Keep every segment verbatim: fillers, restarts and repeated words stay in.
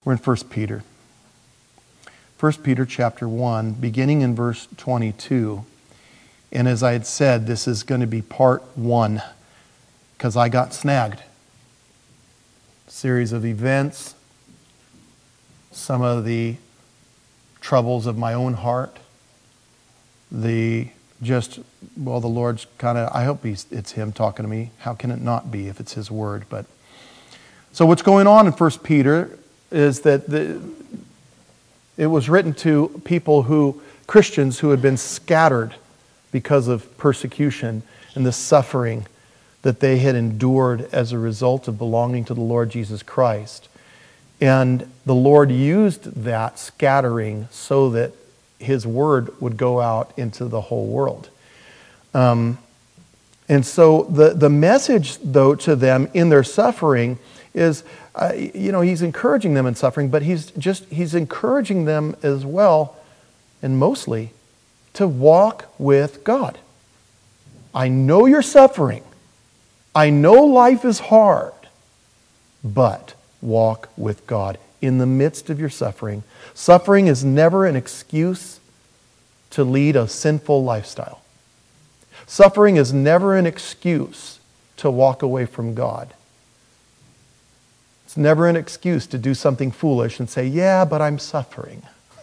We're in First Peter. First Peter chapter one, beginning in verse twenty-two. And as I had said, this is going to be part one, because I got snagged. Series of events, some of the troubles of my own heart, the just, well, the Lord's kind of, I hope he's, it's Him talking to me. How can it not be if it's His Word? But so what's going on in First Peter is that the, it was written to people who, Christians who had been scattered because of persecution and the suffering that they had endured as a result of belonging to the Lord Jesus Christ. And the Lord used that scattering so that His Word would go out into the whole world. Um, and so the, the message, though, to them in their suffering is, uh, you know, He's encouraging them in suffering, but He's just, He's encouraging them as well, and mostly, to walk with God. I know you're suffering. I know life is hard, but walk with God in the midst of your suffering. Suffering is never an excuse to lead a sinful lifestyle. Suffering is never an excuse to walk away from God. It's never an excuse to do something foolish and say, yeah, but I'm suffering.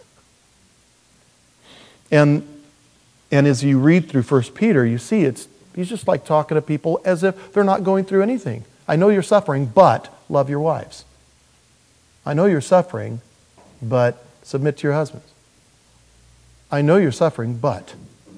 And, and as you read through First Peter, you see it's he's just like talking to people as if they're not going through anything. I know you're suffering, but love your wives. I know you're suffering, but submit to your husbands. I know you're suffering, but.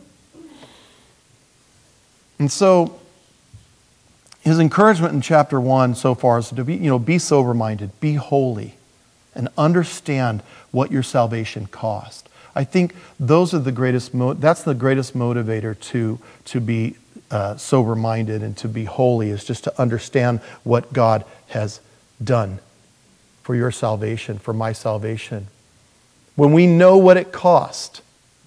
And so, his encouragement in chapter one so far is to be, you know, be sober-minded, be holy, and understand what your salvation cost. I think those are the greatest. Mo- that's the greatest motivator to to be uh, sober-minded and to be holy, is just to understand what God has done for your salvation, for my salvation. When we know what it cost,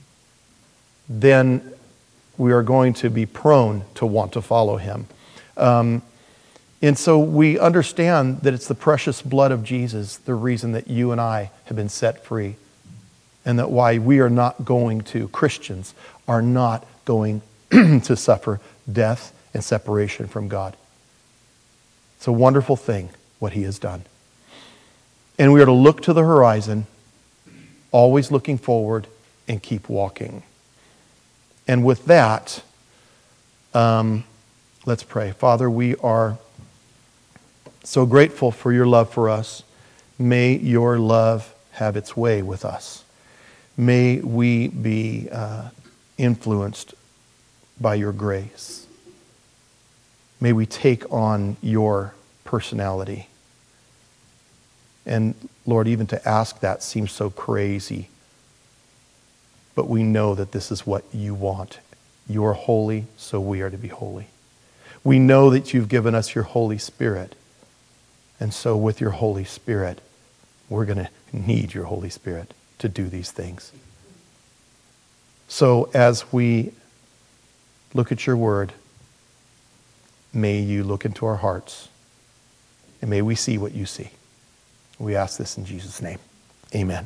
then we are going to be prone to want to follow Him. Um, and so we understand that it's the precious blood of Jesus, the reason that you and I have been set free. And that why we are not going to, Christians are not going to suffer death and separation from God. It's a wonderful thing, what He has done. And we are to look to the horizon, always looking forward, and keep walking. And with that, um, let's pray. Father, we are so grateful for your love for us. May your love have its way with us. May we be uh, influenced by your grace. May we take on your personality. And Lord, even to ask that seems so crazy. But we know that this is what you want. You are holy, so we are to be holy. We know that you've given us your Holy Spirit. And so with your Holy Spirit, we're going to need your Holy Spirit to do these things. So as we look at your word, may you look into our hearts, and may we see what you see. We ask this in Jesus' name. Amen.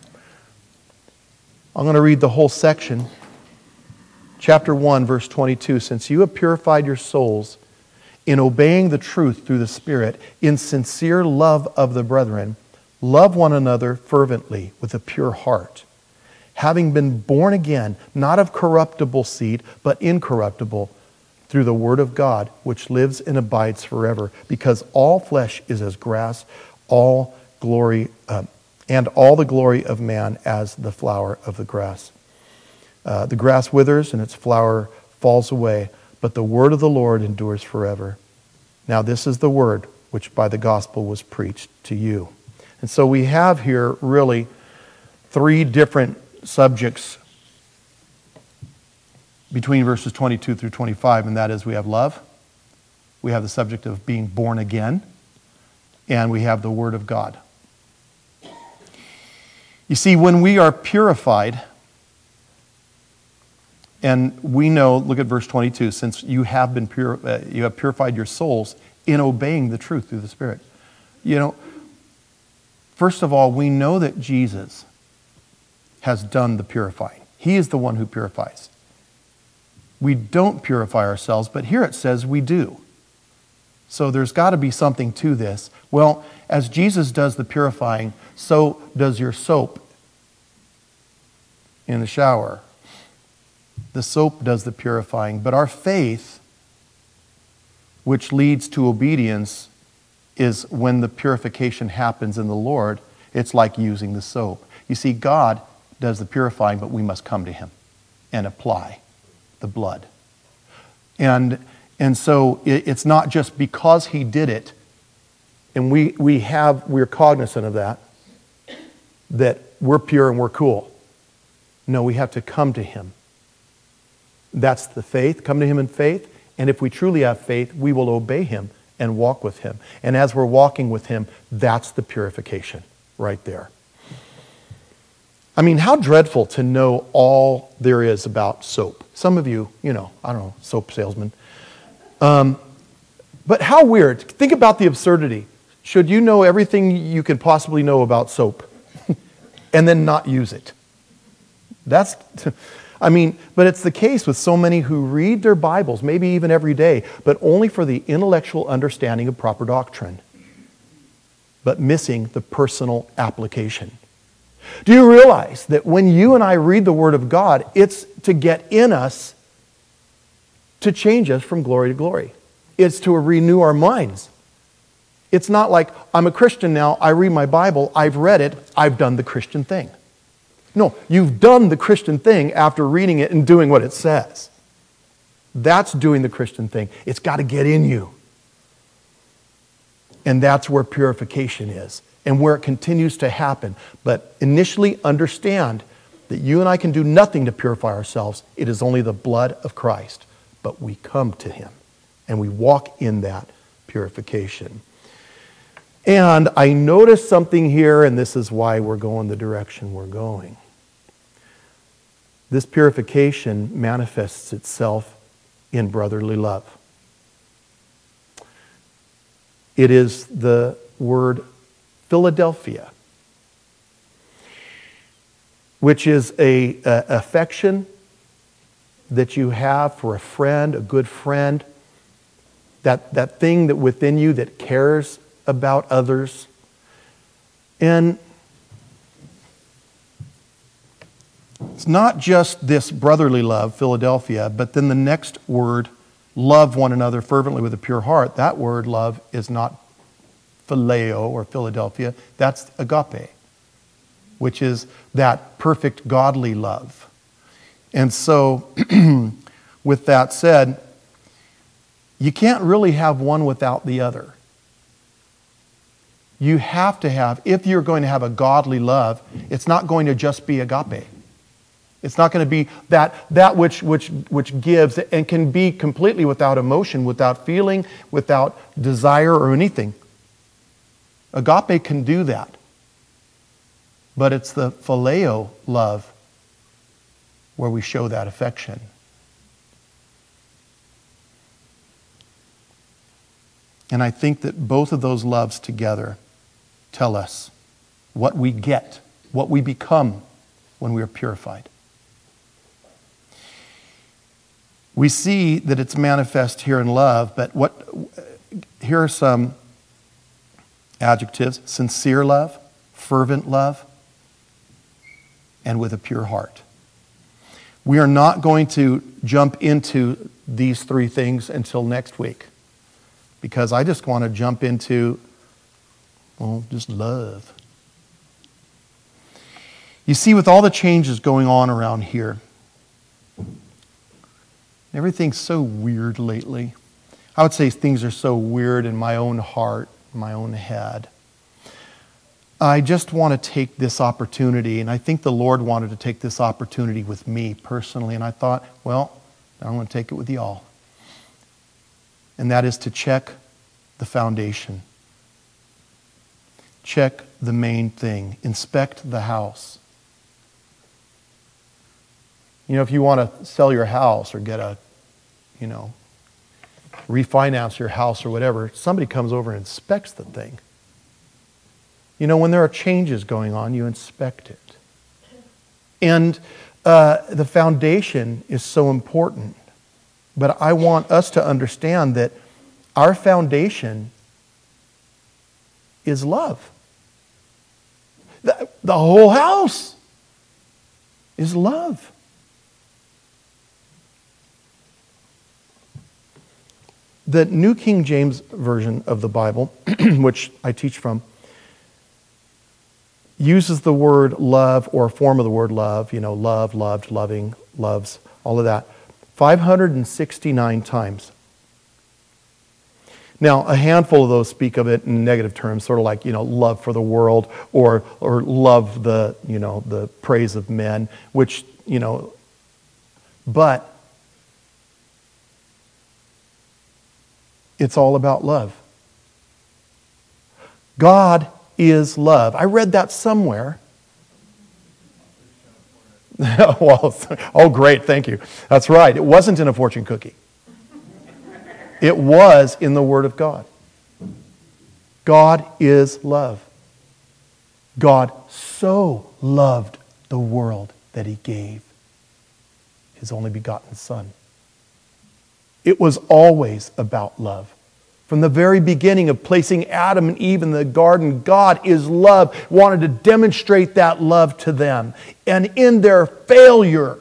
I'm going to read the whole section. Chapter one, verse twenty-two. Since you have purified your souls in obeying the truth through the Spirit, in sincere love of the brethren, love one another fervently with a pure heart, having been born again, not of corruptible seed, but incorruptible, through the word of God, which lives and abides forever. Because all flesh is as grass, all glory, uh, and all the glory of man as the flower of the grass. Uh, the grass withers and its flower falls away, but the word of the Lord endures forever. Now this is the word which by the gospel was preached to you. And so we have here really three different subjects between verses twenty-two through twenty-five, and that is we have love, we have the subject of being born again, and we have the Word of God. You see, when we are purified, and we know, look at verse twenty-two, since you have been pure, uh, you have purified your souls in obeying the truth through the Spirit. You know, First of all, we know that Jesus has done the purifying. He is the one who purifies. We don't purify ourselves, but here it says we do. So there's got to be something to this. Well, as Jesus does the purifying, so does your soap in the shower. The soap does the purifying, but our faith, which leads to obedience, is when the purification happens in the Lord. It's like using the soap. You see, God does the purifying, but we must come to Him and apply the blood. And and so it, it's not just because He did it, and we we have we're cognizant of that, that we're pure and we're cool. No, we have to come to Him. That's the faith. Come to Him in faith, and if we truly have faith, we will obey Him and walk with Him. And as we're walking with Him, that's the purification right there. I mean, how dreadful to know all there is about soap. Some of you, you know, I don't know, soap salesman. Um, but how weird. Think about the absurdity. Should you know everything you could possibly know about soap and then not use it? That's, I mean, but it's the case with so many who read their Bibles, maybe even every day, but only for the intellectual understanding of proper doctrine, but missing the personal application. Do you realize that when you and I read the Word of God, it's to get in us to change us from glory to glory. It's to renew our minds. It's not like, I'm a Christian now, I read my Bible, I've read it, I've done the Christian thing. No, you've done the Christian thing after reading it and doing what it says. That's doing the Christian thing. It's got to get in you. And that's where purification is and where it continues to happen. But initially understand that you and I can do nothing to purify ourselves. It is only the blood of Christ. But we come to Him and we walk in that purification. And I noticed something here, and this is why we're going the direction we're going. This purification manifests itself in brotherly love. It is the word Philadelphia, which is a, a affection that you have for a friend, a good friend, that, that thing that within you that cares about others. And it's not just this brotherly love, Philadelphia, but then the next word, love one another fervently with a pure heart. That word, love, is not phileo or Philadelphia. That's agape, which is that perfect godly love. And so, with that said, you can't really have one without the other. You have to have, if you're going to have a godly love, it's not going to just be agape. It's not going to be that, that which, which, which gives and can be completely without emotion, without feeling, without desire or anything. Agape can do that. But it's the phileo love where we show that affection. And I think that both of those loves together tell us what we get, what we become when we are purified. We see that it's manifest here in love, but what? Here are some adjectives: sincere love, fervent love, and with a pure heart. We are not going to jump into these three things until next week, because I just want to jump into, well, just love. You see, with all the changes going on around here, everything's so weird lately. I would say things are so weird in my own heart, my own head. I just want to take this opportunity, and I think the Lord wanted to take this opportunity with me personally, and I thought, well, I'm going to take it with y'all. And that is to check the foundation. Check the main thing. Inspect the house. You know, if you want to sell your house or get a, you know, refinance your house or whatever, somebody comes over and inspects the thing. You know, when there are changes going on, you inspect it. And uh, the foundation is so important. But I want us to understand that our foundation is love. The, the whole house is love. The New King James Version of the Bible, which I teach from, uses the word love, or a form of the word love, you know, love, loved, loving, loves, all of that, five hundred sixty-nine times. Now, a handful of those speak of it in negative terms, sort of like, you know, love for the world, or or love the, you know, the praise of men, which, you know, but it's all about love. God is love. I read that somewhere. Well, oh, great, thank you. That's right. It wasn't in a fortune cookie. It was in the Word of God. God is love. God so loved the world that He gave His only begotten Son. It was always about love. From the very beginning of placing Adam and Eve in the garden, God is love, wanted to demonstrate that love to them. And in their failure,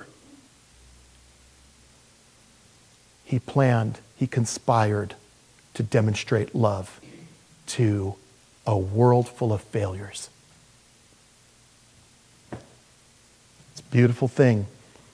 He planned, He conspired to demonstrate love to a world full of failures. It's a beautiful thing.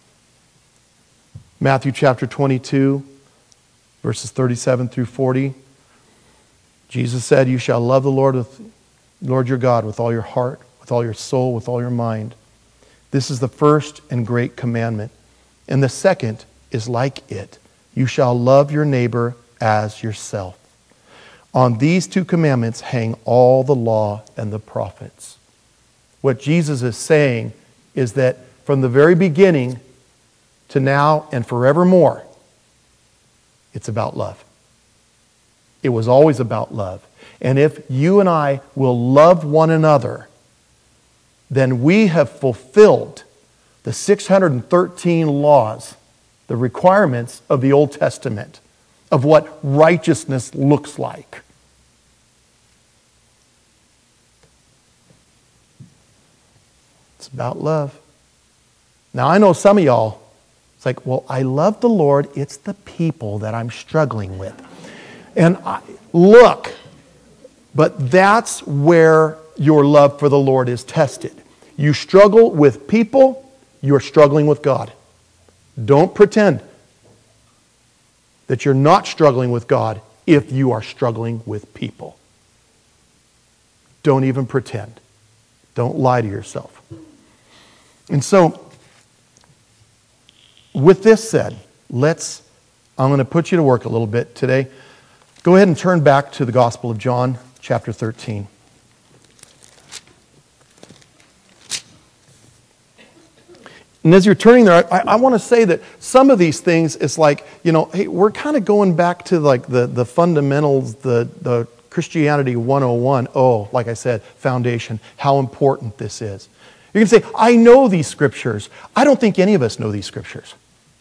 Matthew chapter twenty-two, verses thirty-seven through forty. Jesus said, "You shall love the Lord with Lord your God with all your heart, with all your soul, with all your mind. This is the first and great commandment. And the second is like it. You shall love your neighbor as yourself. On these two commandments hang all the law and the prophets." What Jesus is saying is that from the very beginning to now and forevermore, it's about love. It was always about love. And if you and I will love one another, then we have fulfilled the six hundred thirteen laws, the requirements of the Old Testament, of what righteousness looks like. It's about love. Now, I know some of y'all, it's like, well, I love the Lord. It's the people that I'm struggling with. And I, look, but that's where your love for the Lord is tested. You struggle with people, you're struggling with God. Don't pretend that you're not struggling with God if you are struggling with people. Don't even pretend. Don't lie to yourself. And so, with this said, let's, I'm going to put you to work a little bit today. Go ahead and turn back to the Gospel of John, chapter thirteen. And as you're turning there, I, I want to say that some of these things, it's like, you know, hey, we're kind of going back to like the, the fundamentals, the, the Christianity one oh one. Oh, like I said, foundation, how important this is. You can say, I know these scriptures. I don't think any of us know these scriptures.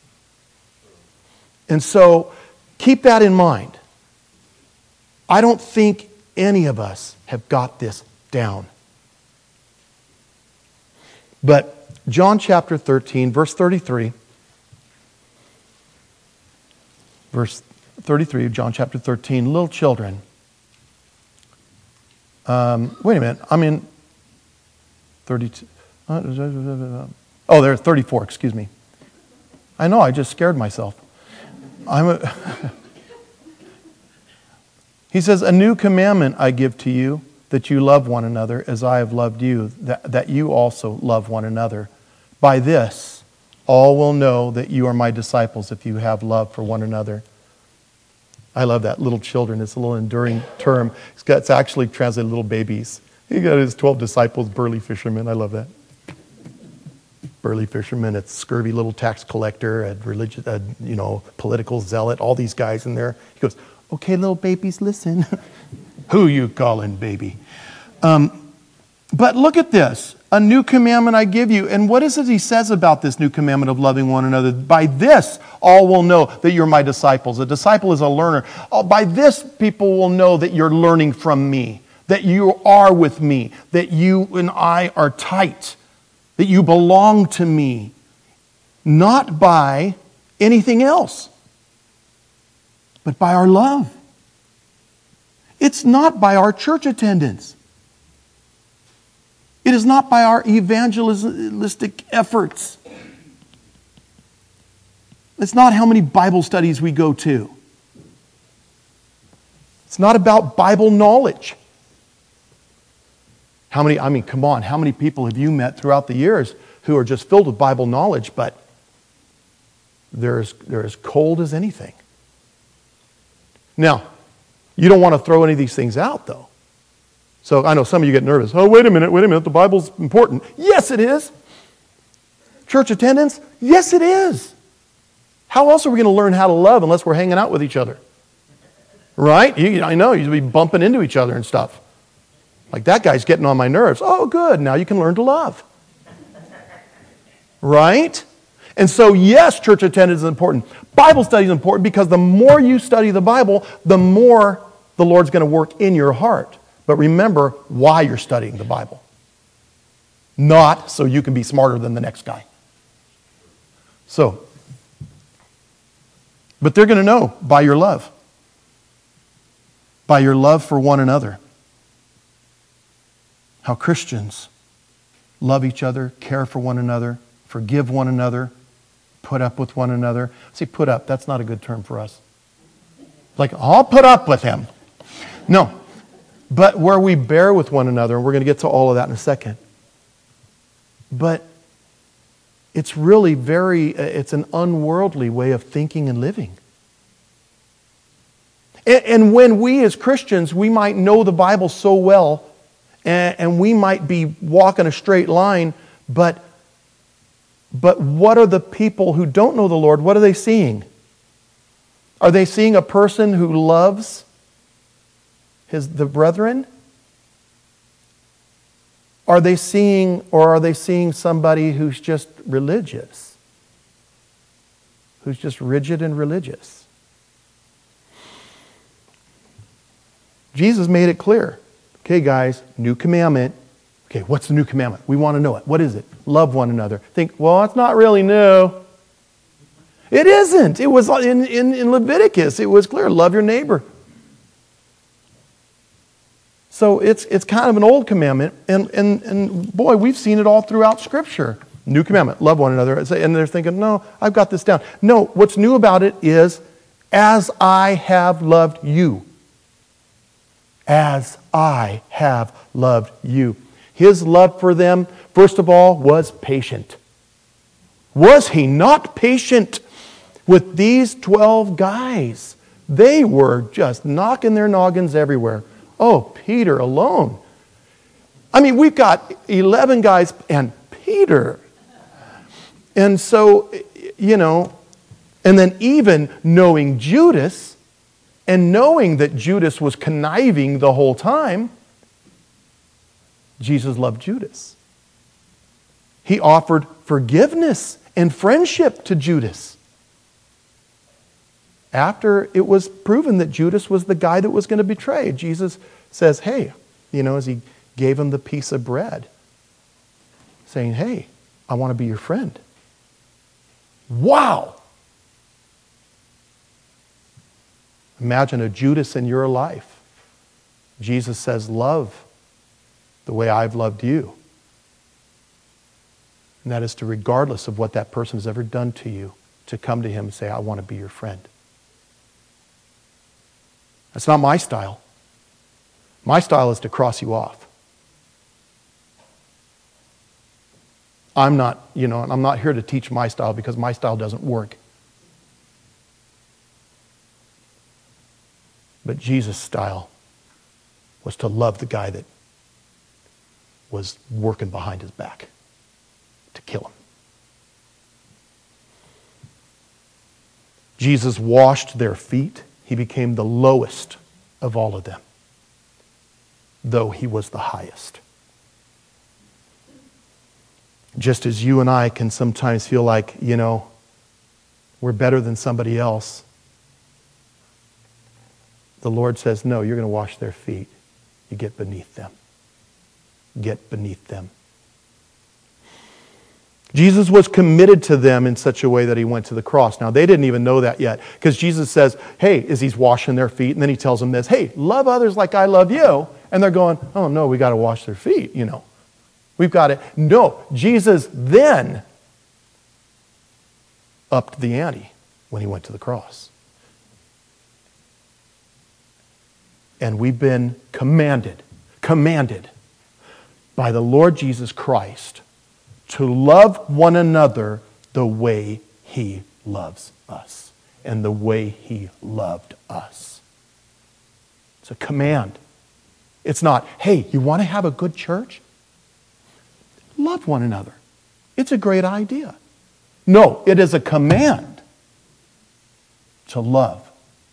And so keep that in mind. I don't think any of us have got this down. But John chapter thirteen, verse thirty-three. Verse thirty-three of John chapter thirteen. Little children. Um, wait a minute. I'm in thirty-two. Oh, there's thirty-four. Excuse me. I know. I just scared myself. I'm a... He says, "A new commandment I give to you, that you love one another as I have loved you, that, that you also love one another. By this, all will know that you are my disciples if you have love for one another." I love that. Little children. It's a little enduring term. It's, got, it's actually translated little babies. He got his twelve disciples, burly fishermen. I love that. Burly fisherman, a scurvy little tax collector, a religious, a, you know, political zealot, all these guys in there. He goes, "Okay, little babies, listen." Who you calling baby? Um, But look at this. A new commandment I give you. And what is it he says about this new commandment of loving one another? By this, all will know that you're my disciples. A disciple is a learner. Oh, by this, people will know that you're learning from me, that you are with me, that you and I are tight, that you belong to me, not by anything else, but by our love. It's not by our church attendance. It is not by our evangelistic efforts. It's not how many Bible studies we go to. It's not about Bible knowledge. How many, I mean, come on, how many people have you met throughout the years who are just filled with Bible knowledge, but they're as, they're as cold as anything? Now, you don't want to throw any of these things out, though. So I know some of you get nervous. Oh, wait a minute, wait a minute, the Bible's important. Yes, it is. Church attendance? Yes, it is. How else are we going to learn how to love unless we're hanging out with each other? Right? You, I know, you'd be bumping into each other and stuff. Like, that guy's getting on my nerves. Oh, good, now you can learn to love. Right? And so, yes, church attendance is important. Bible study is important because the more you study the Bible, the more the Lord's going to work in your heart. But remember why you're studying the Bible. Not so you can be smarter than the next guy. So, but they're going to know by your love. By your love for one another. How Christians love each other, care for one another, forgive one another, put up with one another. See, put up, that's not a good term for us. Like, I'll put up with him. No. But where we bear with one another, and we're going to get to all of that in a second. But it's really very, it's an unworldly way of thinking and living. And, and when we as Christians, we might know the Bible so well, and, and we might be walking a straight line, but, but what are the people who don't know the Lord, what are they seeing? Are they seeing a person who loves His, the brethren? Are they seeing, or are they seeing somebody who's just religious? Who's just rigid and religious? Jesus made it clear. Okay, guys, new commandment. Okay, what's the new commandment? We want to know it. What is it? Love one another. Think, well, it's not really new. It isn't. It was in, in, in Leviticus. It was clear. Love your neighbor. So it's it's kind of an old commandment, and, and, and boy, we've seen it all throughout Scripture. New commandment, love one another. And they're thinking, no, I've got this down. No, what's new about it is, as I have loved you. As I have loved you. His love for them, first of all, was patient. Was he not patient with these twelve guys? They were just knocking their noggins everywhere. Oh, Peter alone. I mean, we've got eleven guys and Peter. And so, you know, and then even knowing Judas and knowing that Judas was conniving the whole time, Jesus loved Judas. He offered forgiveness and friendship to Judas. After it was proven that Judas was the guy that was going to betray, Jesus says, hey, you know, as he gave him the piece of bread, saying, hey, I want to be your friend. Wow! Imagine a Judas in your life. Jesus says, love the way I've loved you. And that is to, regardless of what that person has ever done to you, to come to him and say, I want to be your friend. That's not my style. My style is to cross you off. I'm not, you know, I'm not here to teach my style because my style doesn't work. But Jesus' style was to love the guy that was working behind his back to kill him. Jesus washed their feet. He became the lowest of all of them, though he was the highest. Just as you and I can sometimes feel like, you know, we're better than somebody else, the Lord says, no, you're going to wash their feet. You get beneath them. Get beneath them. Jesus was committed to them in such a way that he went to the cross. Now, they didn't even know that yet, because Jesus says, hey, as he's washing their feet, and then he tells them this, hey, love others like I love you. And they're going, oh, no, we got to wash their feet, you know. We've got it. No, Jesus then upped the ante when he went to the cross. And we've been commanded, commanded by the Lord Jesus Christ to love one another the way he loves us and the way he loved us. It's a command. It's not, hey, you want to have a good church? Love one another. It's a great idea. No, it is a command to love.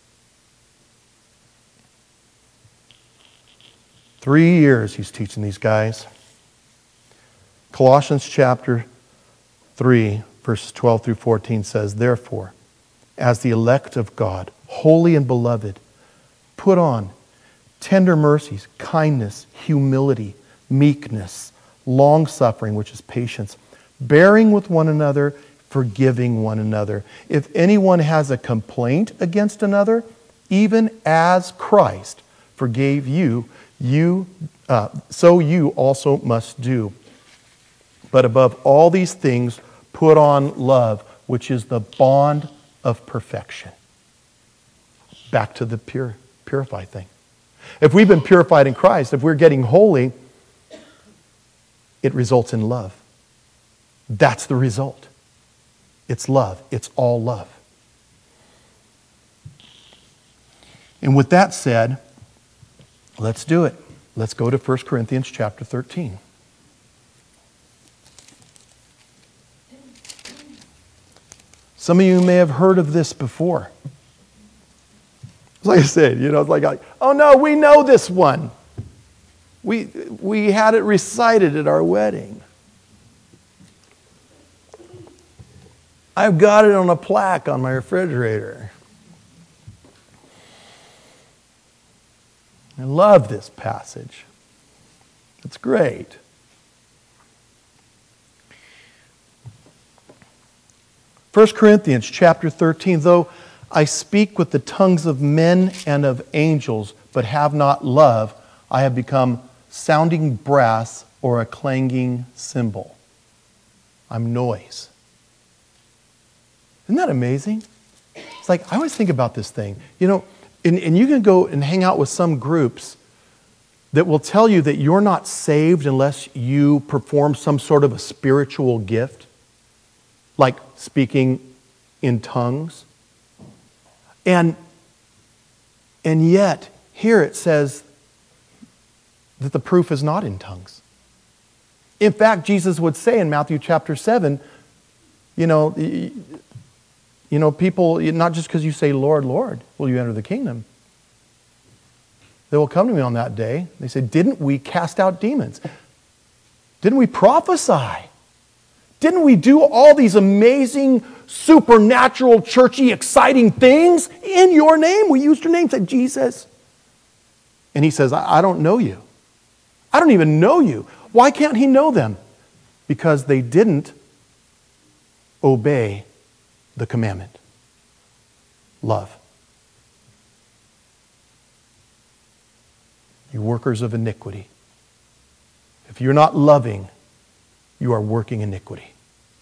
Three years he's teaching these guys. Colossians chapter three, verses twelve through fourteen says, therefore, as the elect of God, holy and beloved, put on tender mercies, kindness, humility, meekness, long-suffering, which is patience, bearing with one another, forgiving one another. If anyone has a complaint against another, even as Christ forgave you, you uh, so you also must do. But above all these things, put on love, which is the bond of perfection. Back to the pure, purified thing. If we've been purified in Christ, if we're getting holy, it results in love. That's the result. It's love. It's all love. And with that said, let's do it. Let's go to First Corinthians chapter thirteen. Some of you may have heard of this before. Like I said, you know, it's like, oh no, we know this one. We, we had it recited at our wedding. I've got it on a plaque on my refrigerator. I love this passage. It's great. First Corinthians chapter thirteen, though I speak with the tongues of men and of angels, but have not love, I have become sounding brass or a clanging cymbal. I'm noise. Isn't that amazing? It's like, I always think about this thing. You know, and, and you can go and hang out with some groups that will tell you that you're not saved unless you perform some sort of a spiritual gift, like speaking in tongues. And, and yet, here it says that the proof is not in tongues. In fact, Jesus would say in Matthew chapter seven, you know, you know, people, not just because you say, Lord, Lord, will you enter the kingdom. They will come to me on that day. They say, didn't we cast out demons? Didn't we prophesy? Didn't we do all these amazing, supernatural, churchy, exciting things in your name? We used your name, said Jesus. And he says, I, I don't know you. I don't even know you. Why can't he know them? Because they didn't obey the commandment. Love. You workers of iniquity. If you're not loving, you are working iniquity.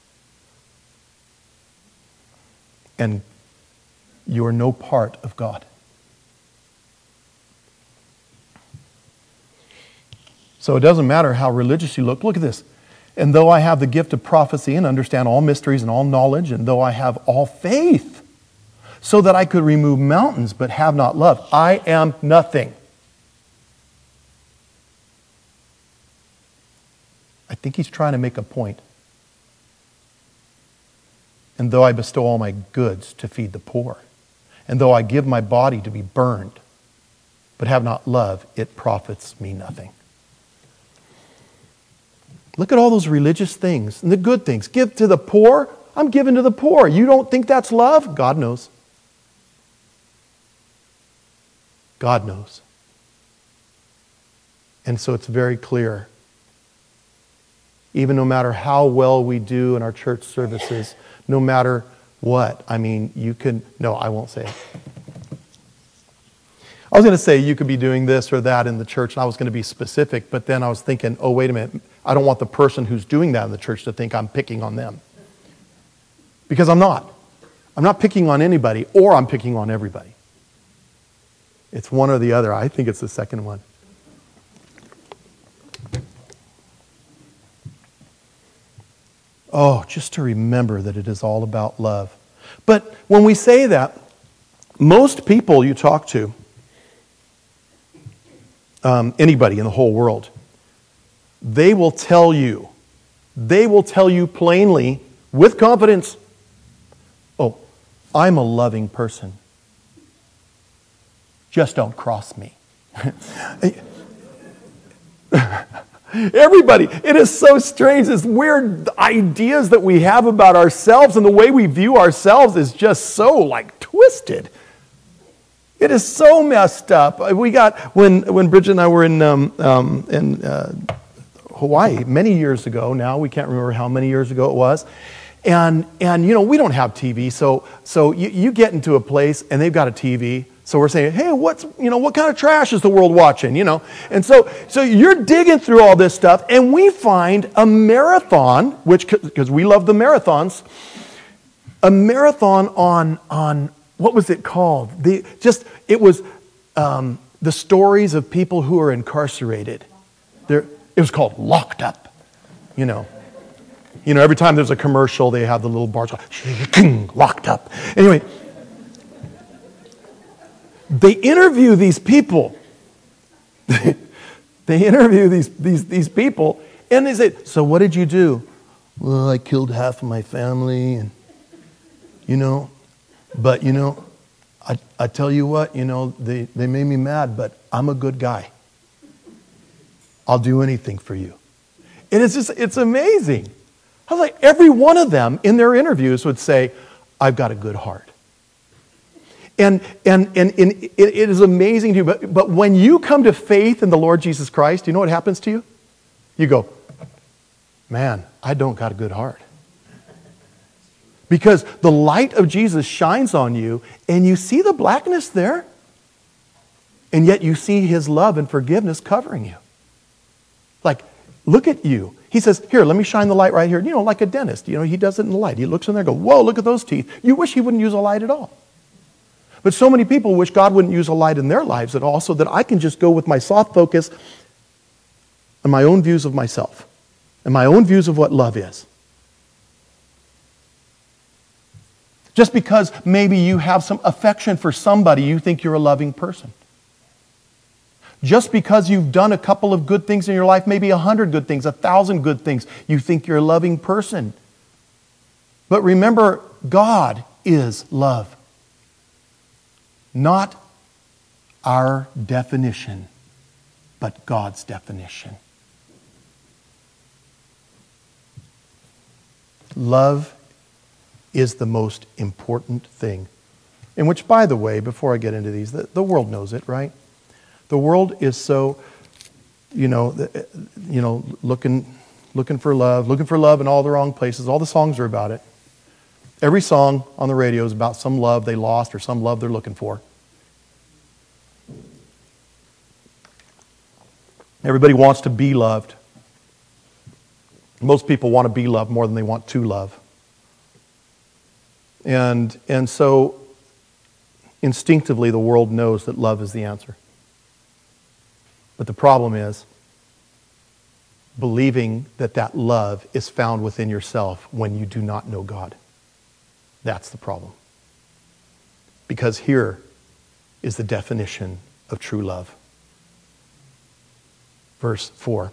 And you are no part of God. So it doesn't matter how religious you look. Look at this. And though I have the gift of prophecy and understand all mysteries and all knowledge, and though I have all faith, so that I could remove mountains but have not love, I am nothing. I think he's trying to make a point. And though I bestow all my goods to feed the poor, and though I give my body to be burned, but have not love, it profits me nothing. Look at all those religious things and the good things. Give to the poor. I'm giving to the poor. You don't think that's love? God knows. God knows. And so it's very clear. Even no matter how well we do in our church services, no matter what, I mean, you can, no, I won't say it. I was going to say you could be doing this or that in the church, and I was going to be specific, but then I was thinking, oh, wait a minute, I don't want the person who's doing that in the church to think I'm picking on them. Because I'm not. I'm not picking on anybody, or I'm picking on everybody. It's one or the other. I think it's the second one. Oh, just to remember that it is all about love. But when we say that, most people you talk to, um, anybody in the whole world, they will tell you, they will tell you plainly, with confidence, oh, I'm a loving person. Just don't cross me. Everybody, it is so strange, this weird ideas that we have about ourselves and the way we view ourselves is just so like twisted. It is so messed up. We got, when, when Bridget and I were in, um, um, in uh, Hawaii many years ago now, we can't remember how many years ago it was, and, and you know, we don't have T V, so, so you, you get into a place and they've got a T V. So we're saying, hey, what's, you know, what kind of trash is the world watching, you know? And so, so you're digging through all this stuff, and we find a marathon, which, because we love the marathons, a marathon on, on, what was it called? The, just, it was um, the stories of people who are incarcerated. There, it was called Locked Up, you know. You know, every time there's a commercial, they have the little bars, locked up. Anyway, they interview these people. They interview these, these, these people, and they say, so what did you do? Well, I killed half of my family, and, you know, but, you know, I, I tell you what, you know, they, they made me mad, but I'm a good guy. I'll do anything for you. And it's just, it's amazing. I was like, every one of them in their interviews would say, I've got a good heart. And, and, and, and it, it is amazing to you, but, but when you come to faith in the Lord Jesus Christ, you know what happens to you? You go, man, I don't got a good heart. Because the light of Jesus shines on you, and you see the blackness there, and yet you see His love and forgiveness covering you. Like, look at you. He says, here, let me shine the light right here. You know, like a dentist, you know, he does it in the light. He looks in there and goes, whoa, look at those teeth. You wish he wouldn't use a light at all. But so many people wish God wouldn't use a light in their lives at all, so that I can just go with my soft focus on my own views of myself and my own views of what love is. Just because maybe you have some affection for somebody, you think you're a loving person. Just because you've done a couple of good things in your life, maybe a hundred good things, a thousand good things, you think you're a loving person. But remember, God is love. Not our definition, but God's definition. Love is the most important thing. And which, by the way, before I get into these, the, the world knows it, right? The world is so, you know, you know, looking, looking for love, looking for love in all the wrong places. All the songs are about it. Every song on the radio is about some love they lost or some love they're looking for. Everybody wants to be loved. Most people want to be loved more than they want to love. And, and so, instinctively, the world knows that love is the answer. But the problem is believing that that love is found within yourself when you do not know God. That's the problem. Because here is the definition of true love. Verse four.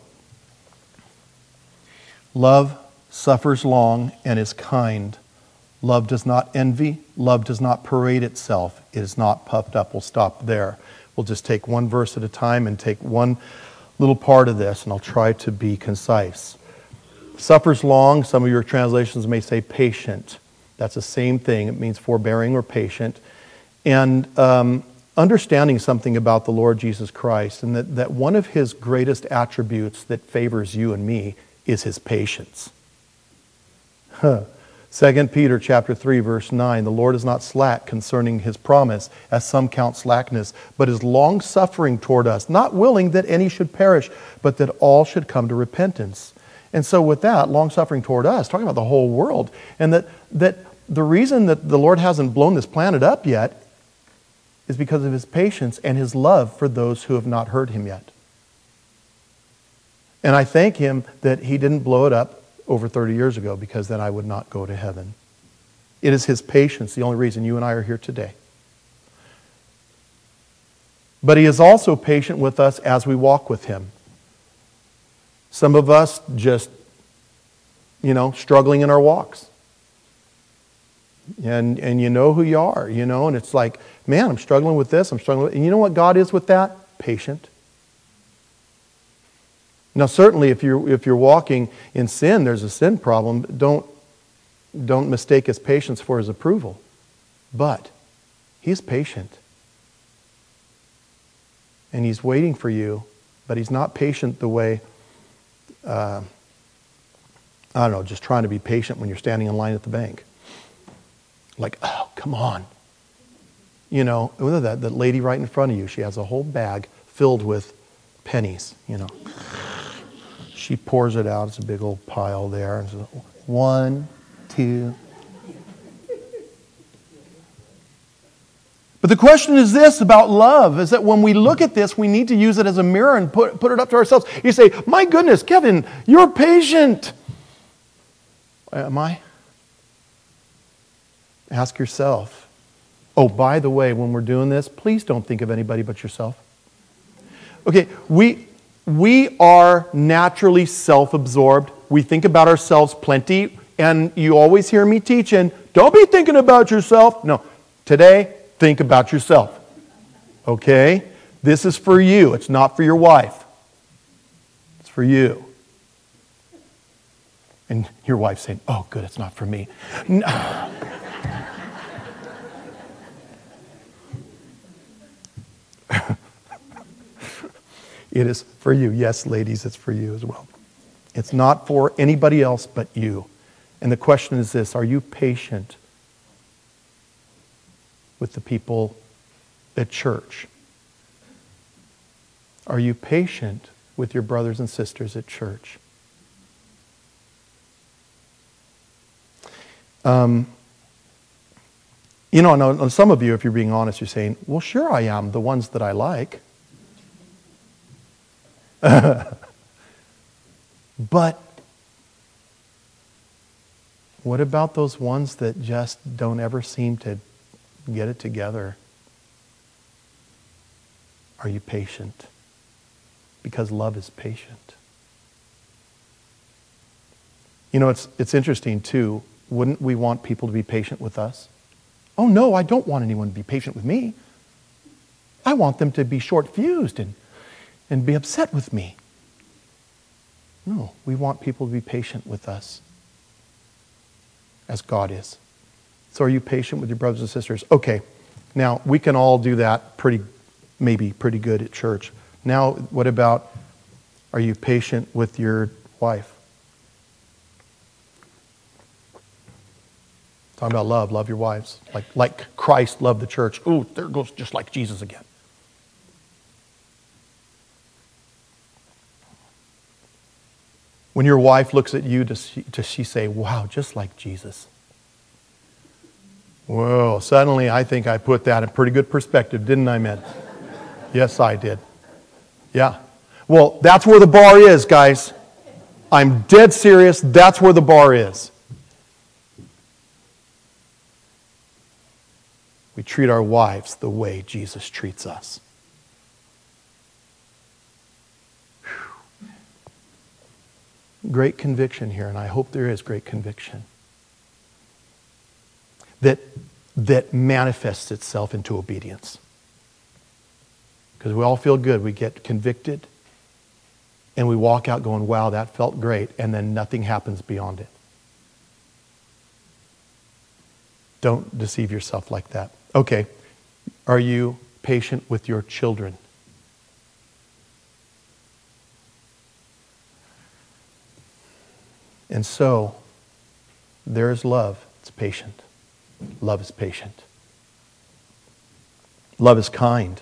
Love suffers long and is kind. Love does not envy. Love does not parade itself. It is not puffed up. We'll stop there. We'll just take one verse at a time and take one little part of this, and I'll try to be concise. Suffers long. Some of your translations may say patient. That's the same thing. It means forbearing or patient. And um, understanding something about the Lord Jesus Christ, and that, that one of his greatest attributes that favors you and me is his patience. Huh. Second Peter chapter three, verse nine, the Lord is not slack concerning his promise, as some count slackness, but is long-suffering toward us, not willing that any should perish, but that all should come to repentance. And so with that, long-suffering toward us, talking about the whole world, and that, that the reason that the Lord hasn't blown this planet up yet is because of his patience and his love for those who have not heard him yet. And I thank him that he didn't blow it up over thirty years ago, because then I would not go to heaven. It is his patience, the only reason you and I are here today. But he is also patient with us as we walk with him. Some of us just, you know, struggling in our walks. And and you know who you are, you know, and it's like, man, I'm struggling with this, I'm struggling with, and you know what God is with that? Patient. Now, certainly, if you're if you're walking in sin, there's a sin problem. Don't don't mistake his patience for his approval. But he's patient, and he's waiting for you. But he's not patient the way uh, I don't know, just trying to be patient when you're standing in line at the bank. Like, oh, come on, you know, that that lady right in front of you. She has a whole bag filled with pennies. You know. She pours it out. It's a big old pile there. And so, one, two. But the question is this about love, is that when we look at this, we need to use it as a mirror and put, put it up to ourselves. You say, my goodness, Kevin, you're patient. Am I? Ask yourself. Oh, by the way, when we're doing this, please don't think of anybody but yourself. Okay, we... We are naturally self-absorbed. We think about ourselves plenty. And you always hear me teaching, don't be thinking about yourself. No, today, think about yourself. Okay? This is for you. It's not for your wife. It's for you. And your wife's saying, oh, good, it's not for me. No. It is for you. Yes, ladies, it's for you as well. It's not for anybody else but you. And the question is this, are you patient with the people at church? Are you patient with your brothers and sisters at church? Um, you know, and some of you, if you're being honest, you're saying, well, sure I am, the ones that I like. But what about those ones that just don't ever seem to get it together? Are you patient? Because love is patient. You know, it's it's interesting too. Wouldn't we want people to be patient with us? Oh no, I don't want anyone to be patient with me. I want them to be short-fused and and be upset with me. No, we want people to be patient with us as God is. So are you patient with your brothers and sisters? Okay, now we can all do that pretty, maybe pretty good at church. Now, what about, are you patient with your wife? Talking about love, love your wives. Like, like Christ loved the church. Ooh, there goes just like Jesus again. When your wife looks at you, does she, does she say, wow, just like Jesus? Whoa, suddenly I think I put that in pretty good perspective, didn't I, man? Yes, I did. Yeah. Well, that's where the bar is, guys. I'm dead serious. That's where the bar is. We treat our wives the way Jesus treats us. Great conviction here, and I hope there is great conviction that that manifests itself into obedience. Because we all feel good. We get convicted, And we walk out going, wow, that felt great, and then nothing happens beyond it. Don't deceive yourself like that. Okay, are you patient with your children? And so, there is love. It's patient. Love is patient. Love is kind.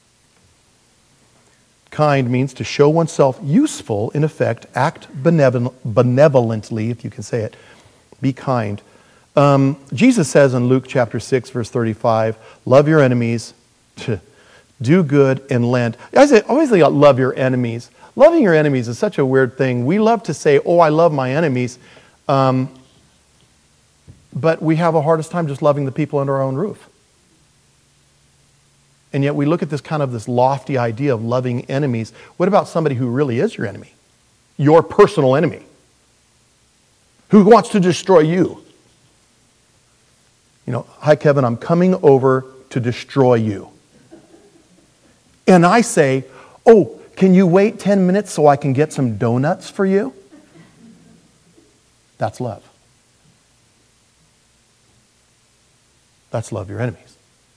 Kind means to show oneself useful, in effect, act benevolent, benevolently, if you can say it. Be kind. Um, Jesus says in Luke chapter six, verse thirty-five, love your enemies, do good and lend. I say, always think about love your enemies. Loving your enemies is such a weird thing. We love to say, oh, I love my enemies. Um, but we have a hardest time just loving the people under our own roof. And yet we look at this kind of this lofty idea of loving enemies. What about somebody who really is your enemy? Your personal enemy? Who wants to destroy you? You know, hi Kevin, I'm coming over to destroy you. And I say, oh, can you wait ten minutes so I can get some donuts for you? That's love. That's love your enemies.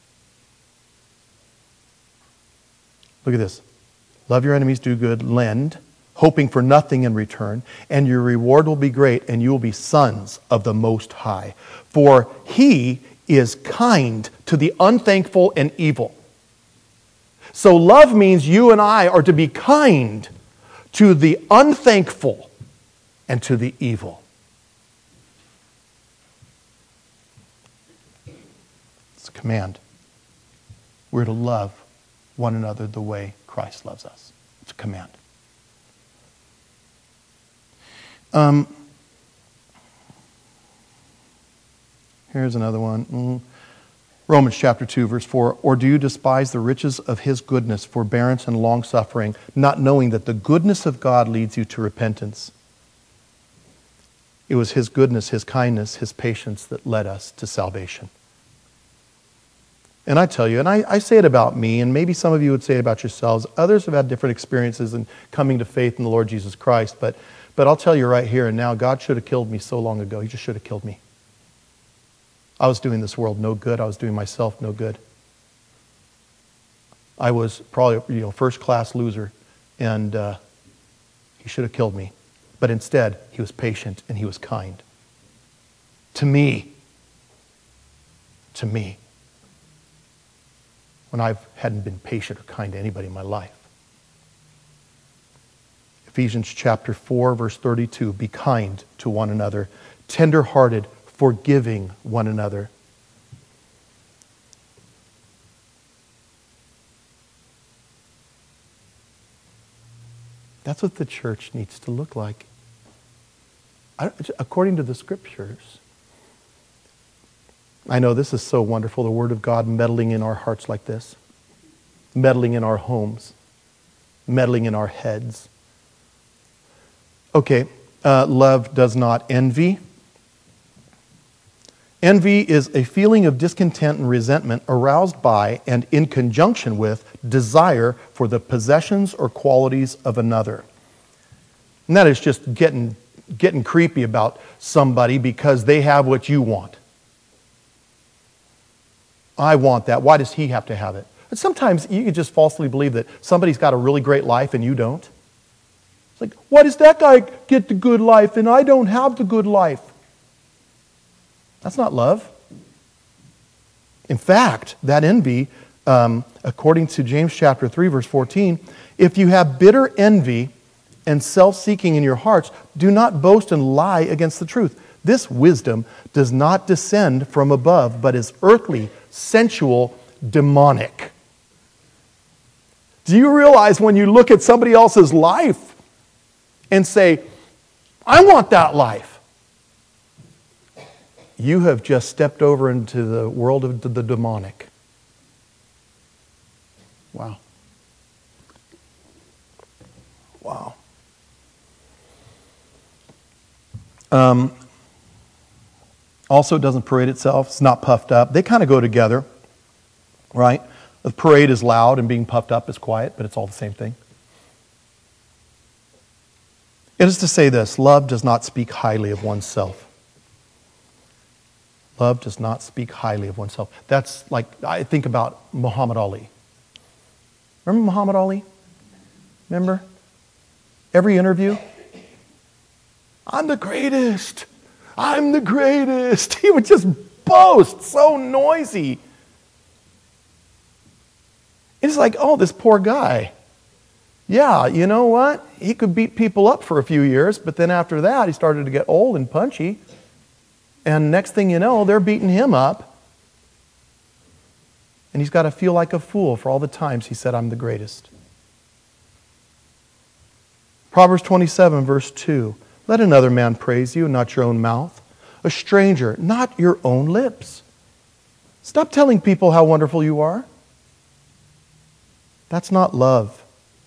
Look at this. Love your enemies, do good, lend, hoping for nothing in return, and your reward will be great, and you will be sons of the Most High. For He is kind to the unthankful and evil. So love means you and I are to be kind to the unthankful and to the evil. It's a command. We're to love one another the way Christ loves us. It's a command. Um, here's another one. Mm. Romans chapter two, verse four. Or do you despise the riches of His goodness, forbearance, and long-suffering, not knowing that the goodness of God leads you to repentance? It was His goodness, His kindness, His patience that led us to salvation. And I tell you, and I, I say it about me, and maybe some of you would say it about yourselves. Others have had different experiences in coming to faith in the Lord Jesus Christ. But, but I'll tell you right here and now, God should have killed me so long ago. He just should have killed me. I was doing this world no good. I was doing myself no good. I was probably, you know, first-class loser, and uh, He should have killed me. But instead, He was patient and He was kind. To me. To me. When I hadn't been patient or kind to anybody in my life. Ephesians chapter four, verse thirty-two, be kind to one another, tender-hearted, forgiving one another. That's what the church needs to look like. I, according to the Scriptures. I know this is so wonderful, the Word of God meddling in our hearts like this, meddling in our homes, meddling in our heads. Okay, uh, love does not envy. Envy is a feeling of discontent and resentment aroused by and in conjunction with desire for the possessions or qualities of another. And that is just getting, getting creepy about somebody because they have what you want. I want that. Why does he have to have it? But sometimes you can just falsely believe that somebody's got a really great life and you don't. It's like, why does that guy get the good life and I don't have the good life? That's not love. In fact, that envy, um, according to James chapter three, verse fourteen, if you have bitter envy and self-seeking in your hearts, do not boast and lie against the truth. This wisdom does not descend from above, but is earthly, sensual, demonic. Do you realize when you look at somebody else's life and say, I want that life, you have just stepped over into the world of the demonic. Wow. Wow. Um, also, it doesn't parade itself. It's not puffed up. They kind of go together, right? The parade is loud and being puffed up is quiet, but it's all the same thing. It is to say this: love does not speak highly of oneself. Love does not speak highly of oneself. That's like, I think about Muhammad Ali. Remember Muhammad Ali? Remember? Every interview, I'm the greatest. I'm the greatest. He would just boast, so noisy. It's like, oh, this poor guy. Yeah, you know what? He could beat people up for a few years, but then after that, he started to get old and punchy. And next thing you know, they're beating him up. And he's got to feel like a fool for all the times he said, I'm the greatest. Proverbs twenty-seven, verse two. Let another man praise you, not your own mouth. A stranger, not your own lips. Stop telling people how wonderful you are. That's not love.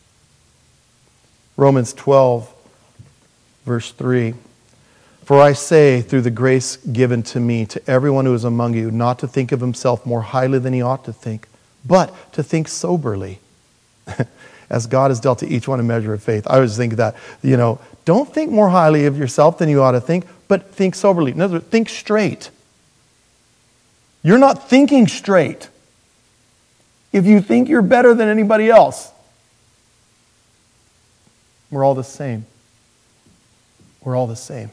Romans twelve, verse three. For I say, through the grace given to me, to everyone who is among you, not to think of himself more highly than he ought to think, but to think soberly, as God has dealt to each one a measure of faith. I always think that, you know, don't think more highly of yourself than you ought to think, but think soberly. In other words, think straight. You're not thinking straight if you think you're better than anybody else. We're all the same. We're all the same.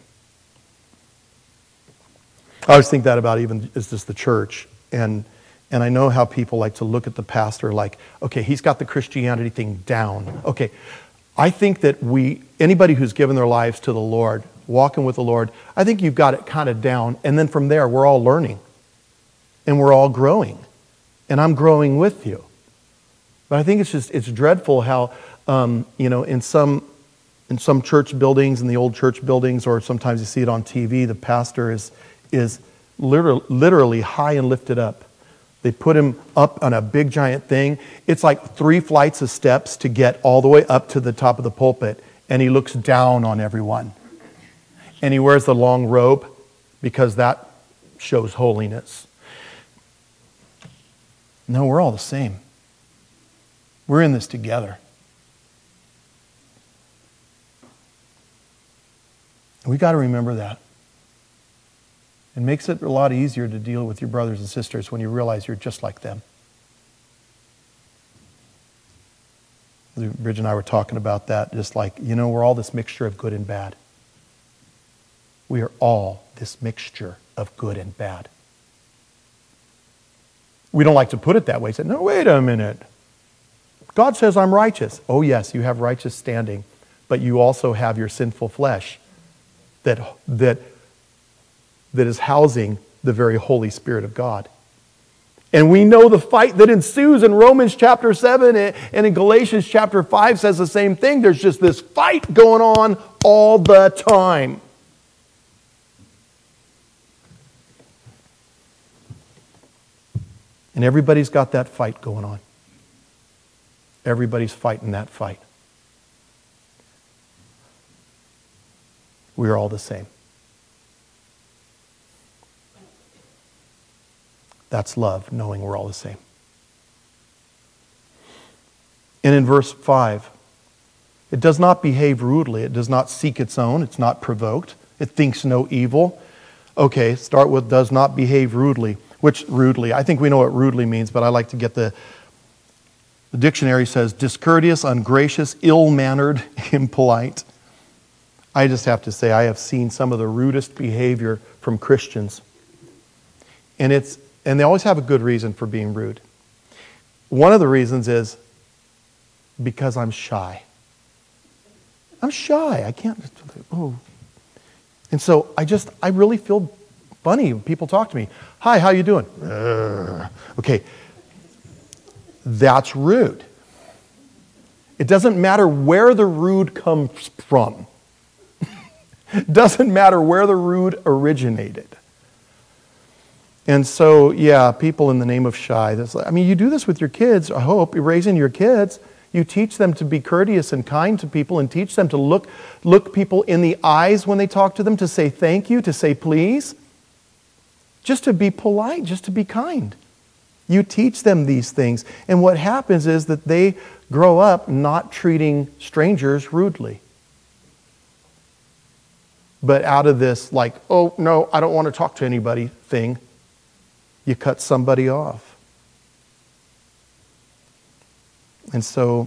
I always think that about even as just the church. And and I know how people like to look at the pastor like, okay, he's got the Christianity thing down. Okay, I think that we, anybody who's given their lives to the Lord, walking with the Lord, I think you've got it kind of down. And then from there, we're all learning. And we're all growing. And I'm growing with you. But I think it's just, it's dreadful how, um, you know, in some in some church buildings, in the old church buildings, or sometimes you see it on T V, the pastor is is literally, literally high and lifted up. They put him up on a big giant thing. It's like three flights of steps to get all the way up to the top of the pulpit. And he looks down on everyone. And he wears the long robe because that shows holiness. No, we're all the same. We're in this together. And we got to remember that. It makes it a lot easier to deal with your brothers and sisters when you realize you're just like them. Bridge and I were talking about that, just like, you know, we're all this mixture of good and bad. We are all this mixture of good and bad. We don't like to put it that way. Say, no, wait a minute. God says I'm righteous. Oh yes, you have righteous standing, but you also have your sinful flesh that that that is housing the very Holy Spirit of God. And we know the fight that ensues in Romans chapter seven and in Galatians chapter five says the same thing. There's just this fight going on all the time. And everybody's got that fight going on. Everybody's fighting that fight. We are all the same. That's love, knowing we're all the same. And in verse five, it does not behave rudely. It does not seek its own. It's not provoked. It thinks no evil. Okay, start with does not behave rudely. Which rudely? I think we know what rudely means, but I like to get the... The dictionary says discourteous, ungracious, ill-mannered, impolite. I just have to say I have seen some of the rudest behavior from Christians. And it's and they always have a good reason for being rude. One of the reasons is because I'm shy. I'm shy. I can't, oh. And so I just, I really feel funny when people talk to me. Hi, how you doing? Urgh. Okay. That's rude. It doesn't matter where the rude comes from. It doesn't matter where the rude originated. And so, yeah, people in the name of shy. That's like, I mean, you do this with your kids, I hope. You're raising your kids. You teach them to be courteous and kind to people and teach them to look, look people in the eyes when they talk to them, to say thank you, to say please. Just to be polite, just to be kind. You teach them these things. And what happens is that they grow up not treating strangers rudely. But out of this, like, oh, no, I don't want to talk to anybody thing, you cut somebody off. And so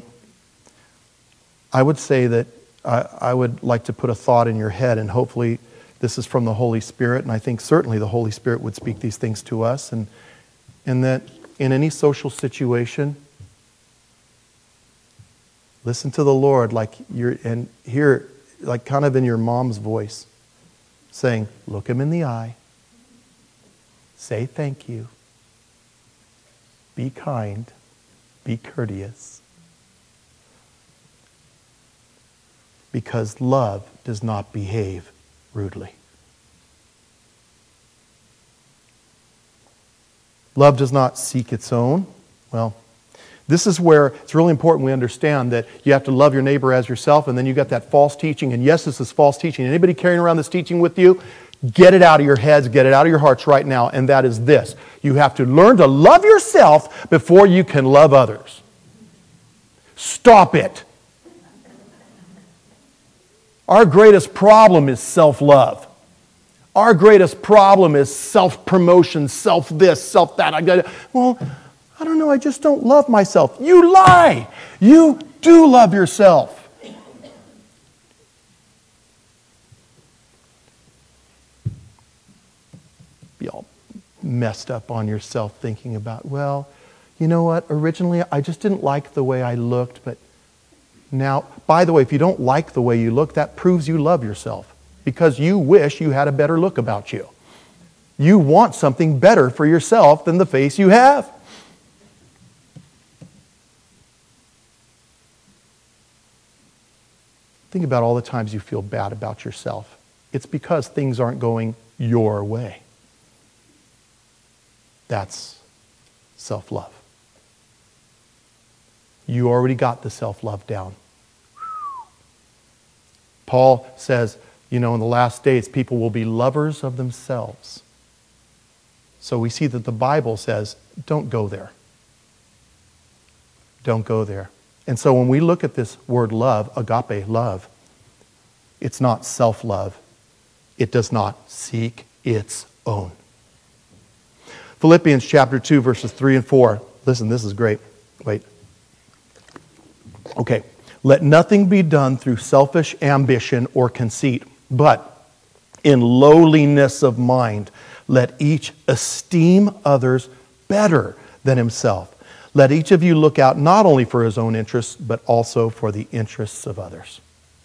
I would say that I, I would like to put a thought in your head, and hopefully this is from the Holy Spirit, and I think certainly the Holy Spirit would speak these things to us, and, and that in any social situation, listen to the Lord like you're, and hear, like kind of in your mom's voice, saying, look him in the eye, say thank you, be kind, be courteous. Because love does not behave rudely. Love does not seek its own. Well, this is where it's really important we understand that you have to love your neighbor as yourself, and then you got that false teaching. And yes, this is false teaching. Anybody carrying around this teaching with you, get it out of your heads, get it out of your hearts right now, and that is this. You have to learn to love yourself before you can love others. Stop it. Our greatest problem is self-love. Our greatest problem is self-promotion, self-this, self-that. I got well, I don't know, I just don't love myself. You lie! You do love yourself. Be all messed up on yourself thinking about, well, you know what, originally I just didn't like the way I looked, but now, by the way, if you don't like the way you look, that proves you love yourself because you wish you had a better look about you. You want something better for yourself than the face you have. Think about all the times you feel bad about yourself. It's because things aren't going your way. That's self-love. You already got the self-love down. Paul says, you know, in the last days, people will be lovers of themselves. So we see that the Bible says, don't go there. Don't go there. And so when we look at this word love, agape, love, it's not self-love. It does not seek its own. Philippians chapter two, verses three and four. Listen, this is great. Wait. Okay. Let nothing be done through selfish ambition or conceit, but in lowliness of mind, let each esteem others better than himself. Let each of you look out not only for his own interests, but also for the interests of others.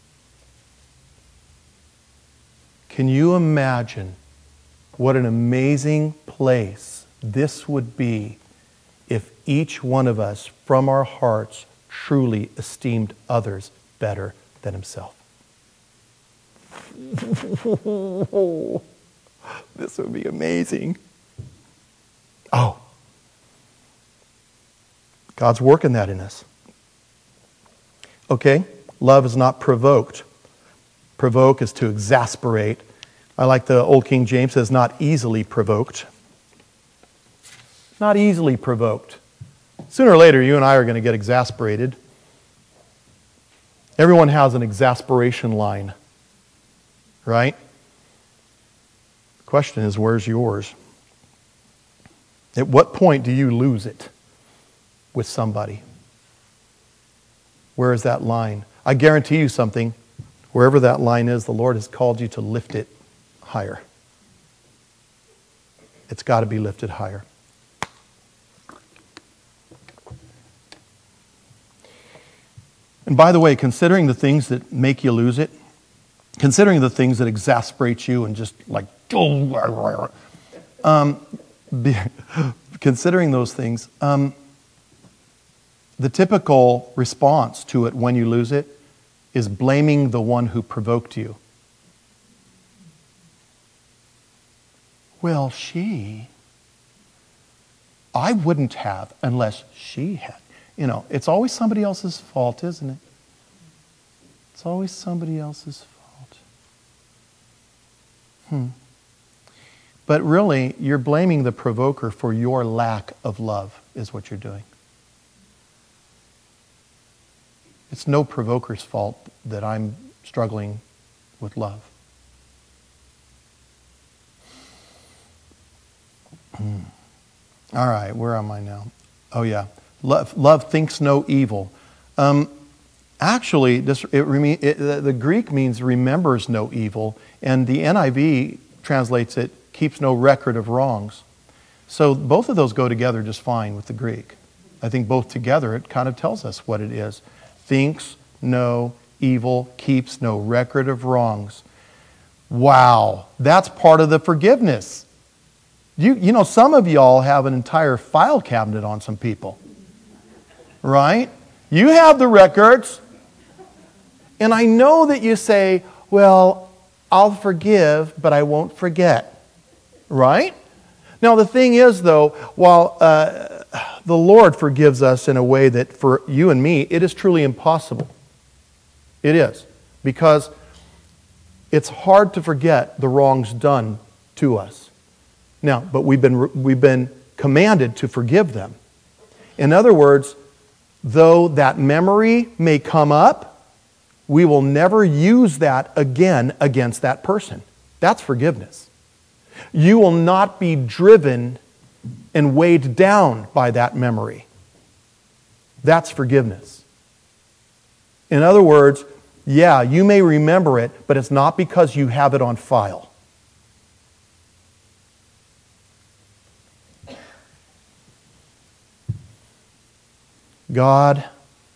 Can you imagine what an amazing place this would be if each one of us, from our hearts, truly esteemed others better than himself? This would be amazing. Oh, God's working that in us. Okay, love is not provoked. Provoke is to exasperate. I like the old King James says, not easily provoked. Not easily provoked. Sooner or later, you and I are going to get exasperated. Everyone has an exasperation line, right? The question is, where's yours? At what point do you lose it with somebody? Where is that line? I guarantee you something. Wherever that line is, the Lord has called you to lift it higher. It's got to be lifted higher. And by the way, considering the things that make you lose it, considering the things that exasperate you and just like, um, be, considering those things, um, the typical response to it when you lose it is blaming the one who provoked you. Well, she, I wouldn't have unless she had. You know, it's always somebody else's fault, isn't it? It's always somebody else's fault. Hmm. But really, you're blaming the provoker for your lack of love, is what you're doing. It's no provoker's fault that I'm struggling with love. All right, where am I now? Oh, yeah. Love, love thinks no evil. Um, actually, this, it, it, the, the Greek means remembers no evil, and the N I V translates it, keeps no record of wrongs. So both of those go together just fine with the Greek. I think both together, it kind of tells us what it is. Thinks no evil, keeps no record of wrongs. Wow, that's part of the forgiveness. You, you know, some of y'all have an entire file cabinet on some people. Right? You have the records. And I know that you say, well, I'll forgive, but I won't forget. Right? Now, the thing is, though, while uh, the Lord forgives us in a way that for you and me, it is truly impossible. It is. Because it's hard to forget the wrongs done to us. Now, but we've been, we've been commanded to forgive them. In other words, though that memory may come up, we will never use that again against that person. That's forgiveness. You will not be driven and weighed down by that memory. That's forgiveness. In other words, yeah, you may remember it, but it's not because you have it on file. God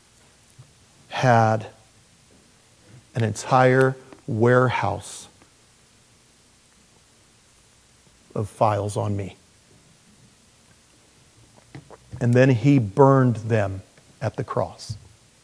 had an entire warehouse of files on me. And then He burned them at the cross.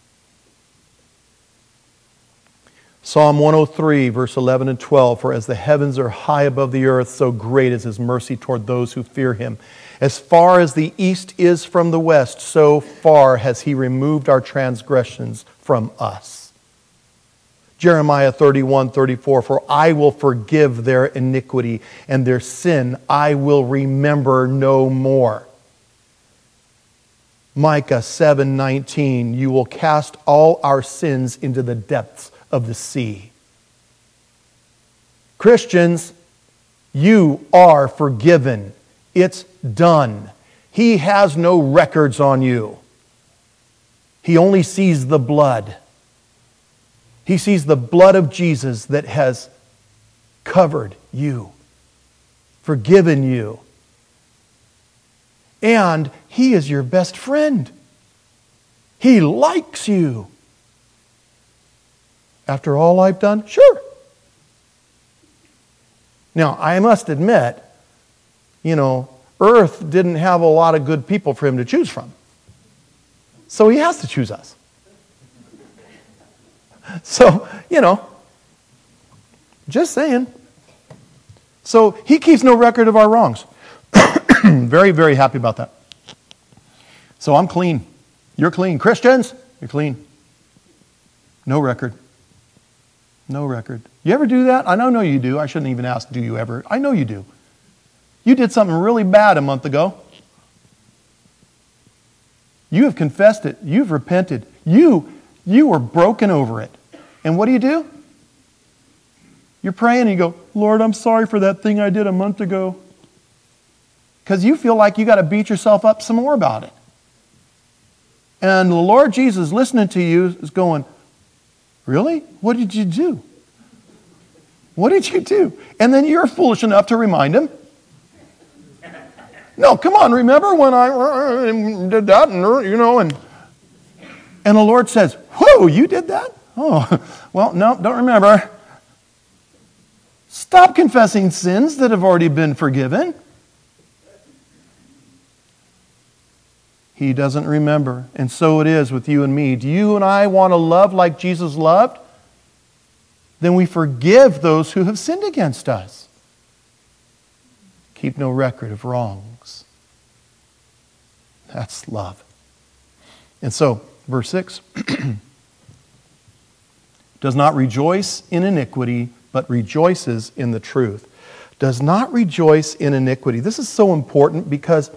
Psalm one oh three, verse eleven and twelve, for as the heavens are high above the earth, so great is His mercy toward those who fear Him. As far as the east is from the west, so far has He removed our transgressions from us. Jeremiah thirty-one, thirty-four, for I will forgive their iniquity, and their sin I will remember no more. Micah seven, nineteen, you will cast all our sins into the depths of the sea. Christians, you are forgiven. It's done. He has no records on you. He only sees the blood. He sees the blood of Jesus that has covered you, forgiven you. And He is your best friend. He likes you. After all I've done? Sure. Now, I must admit, you know, earth didn't have a lot of good people for Him to choose from. So He has to choose us. So, you know, just saying. So He keeps no record of our wrongs. Very, very happy about that. So I'm clean. You're clean. Christians, you're clean. No record. No record. You ever do that? I know, know you do. I shouldn't even ask, do you ever? I know you do. You did something really bad a month ago. You have confessed it. You've repented. You, you were broken over it. And what do you do? You're praying and you go, Lord, I'm sorry for that thing I did a month ago. Because you feel like you got to beat yourself up some more about it. And the Lord Jesus listening to you is going, really? What did you do? What did you do? And then you're foolish enough to remind Him. No, come on, remember when I did that, and you know, and and the Lord says, whoa, you did that? Oh, well, no, don't remember. Stop confessing sins that have already been forgiven. He doesn't remember. And so it is with you and me. Do you and I want to love like Jesus loved? Then we forgive those who have sinned against us. Keep no record of wrongs. That's love. And so, verse six. Does not rejoice in iniquity, but rejoices in the truth. Does not rejoice in iniquity. This is so important because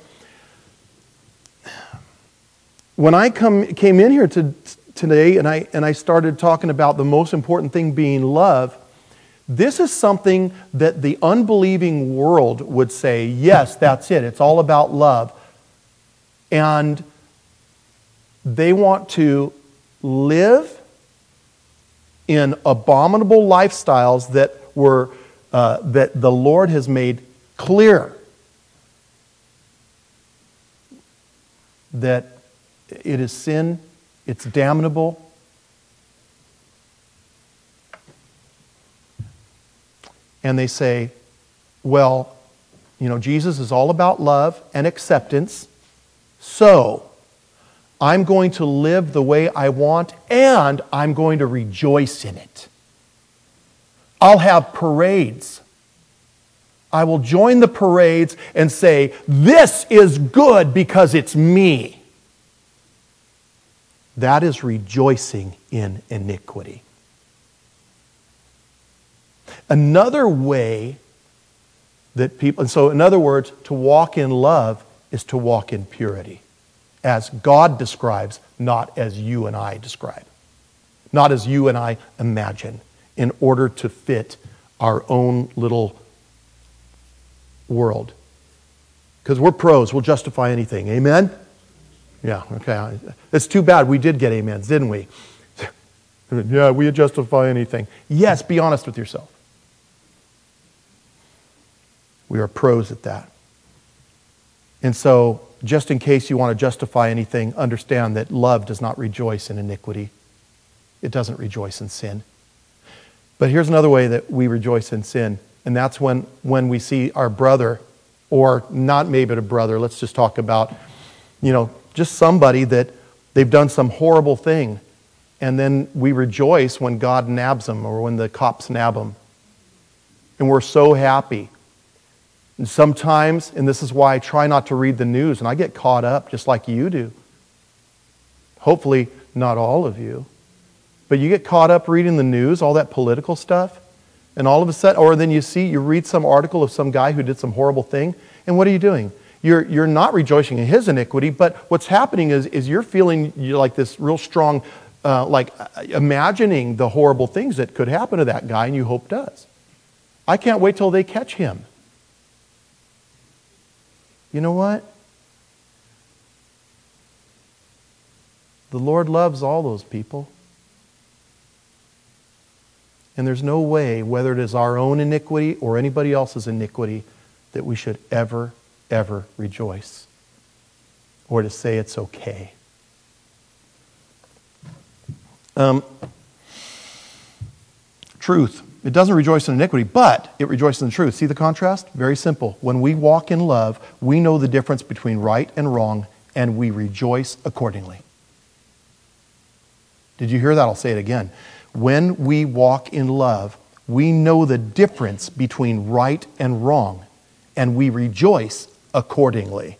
when I come came in here to, today and I, and I started talking about the most important thing being love, This is something that the unbelieving world would say, yes, that's it. It's all about love. And they want to live in abominable lifestyles that were uh, that the Lord has made clear that it is sin, it's damnable. And they say, well, you know, Jesus is all about love and acceptance, so I'm going to live the way I want, and I'm going to rejoice in it. I'll have parades. I will join the parades and say, this is good because it's me. That is rejoicing in iniquity. Another way that people, and so in other words, to walk in love is to walk in purity, as God describes, not as you and I describe, not as you and I imagine, in order to fit our own little world. Because we're pros, we'll justify anything. Amen? Yeah, okay. It's too bad we did get amens, didn't we? Yeah, we justify anything. Yes, be honest with yourself. We are pros at that. And so, just in case you want to justify anything, understand that love does not rejoice in iniquity. It doesn't rejoice in sin. But here's another way that we rejoice in sin, and that's when, when we see our brother, or not maybe a brother, let's just talk about, you know, just somebody that they've done some horrible thing, and then we rejoice when God nabs them or when the cops nab them. And we're so happy. And sometimes, and this is why I try not to read the news, and I get caught up just like you do. Hopefully, not all of you. But you get caught up reading the news, all that political stuff, and all of a sudden, or then you see, you read some article of some guy who did some horrible thing, and what are you doing? You're, you're not rejoicing in his iniquity, but what's happening is, is you're feeling you're like this real strong, uh, like imagining the horrible things that could happen to that guy, and you hope does. I can't wait till they catch him. You know what? The Lord loves all those people. And there's no way, whether it is our own iniquity or anybody else's iniquity, that we should ever, ever rejoice or to say it's okay. Um, truth. It doesn't rejoice in iniquity, but it rejoices in the truth. See the contrast? Very simple. When we walk in love, we know the difference between right and wrong, and we rejoice accordingly. Did you hear that? I'll say it again. When we walk in love, we know the difference between right and wrong, and we rejoice accordingly.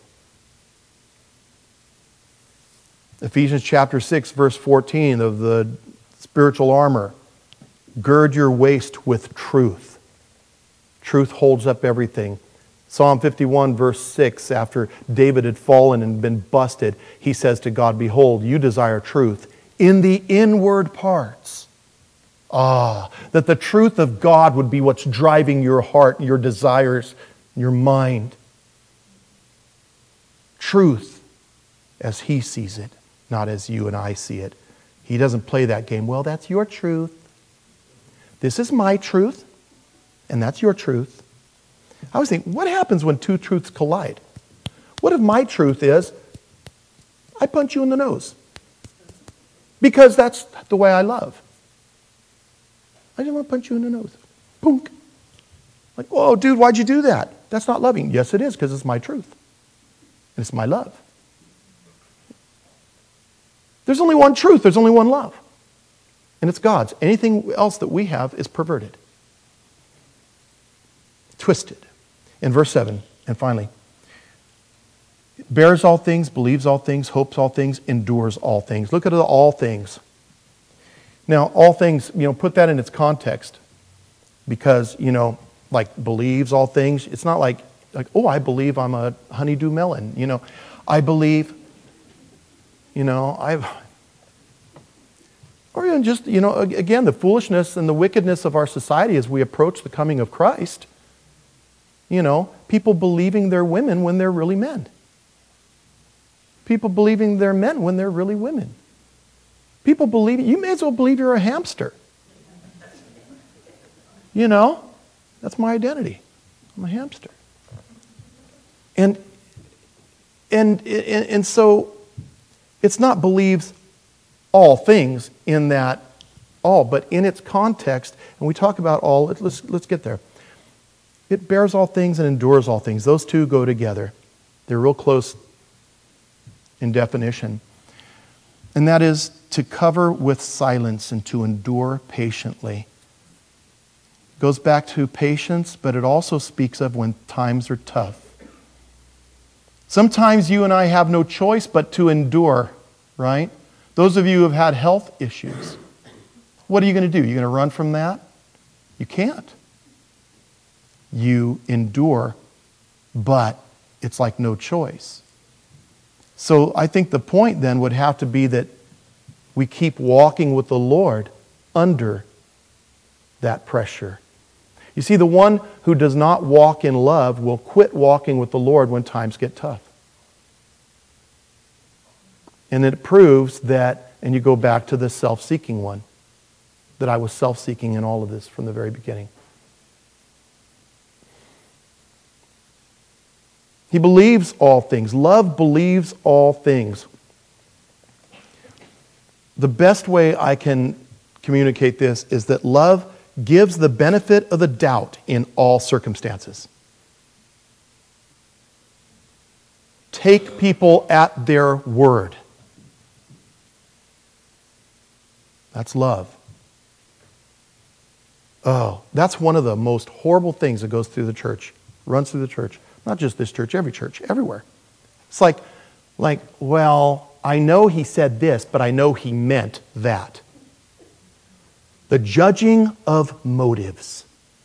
Ephesians chapter six, verse fourteen of the spiritual armor. Gird your waist with truth. Truth holds up everything. Psalm fifty-one, verse six, after David had fallen and been busted, he says to God, behold, you desire truth in the inward parts. Ah, that the truth of God would be what's driving your heart, your desires, your mind. Truth as He sees it, not as you and I see it. He doesn't play that game. Well, that's your truth. This is my truth, and that's your truth. I always think, what happens when two truths collide? What if my truth is, I punch you in the nose? Because that's the way I love. I didn't want to punch you in the nose. Punk. Like, oh, dude, why'd you do that? That's not loving. Yes, it is, because it's my truth. And it's my love. There's only one truth. There's only one love. And it's God's. Anything else that we have is perverted. Twisted. In verse seven, and finally, bears all things, believes all things, hopes all things, endures all things. Look at the all things. Now, all things, you know, put that in its context. Because, you know, like believes all things. It's not like, like, oh, I believe I'm a honeydew melon. You know, I believe, you know, I've... Or even just, you know, again, the foolishness and the wickedness of our society as we approach the coming of Christ. You know, people believing they're women when they're really men. People believing they're men when they're really women. People believing, you may as well believe you're a hamster. You know, that's my identity. I'm a hamster. And, and, and, and so it's not believes all things in that all, but in its context, and we talk about all, let's, let's get there. It bears all things and endures all things. Those two go together. They're real close in definition. And that is to cover with silence and to endure patiently. It goes back to patience, but it also speaks of when times are tough. Sometimes you and I have no choice but to endure, right? Those of you who have had health issues, what are you going to do? You're going to run from that? You can't. You endure, but it's like no choice. So I think the point then would have to be that we keep walking with the Lord under that pressure. You see, the one who does not walk in love will quit walking with the Lord when times get tough. And it proves that, and you go back to the self-seeking one, that I was self-seeking in all of this from the very beginning. He believes all things. Love believes all things. The best way I can communicate this is that love gives the benefit of the doubt in all circumstances. Take people at their word. That's love. Oh, that's one of the most horrible things that goes through the church, runs through the church. Not just this church, every church, everywhere. It's like, like, well, I know he said this, but I know he meant that. The judging of motives.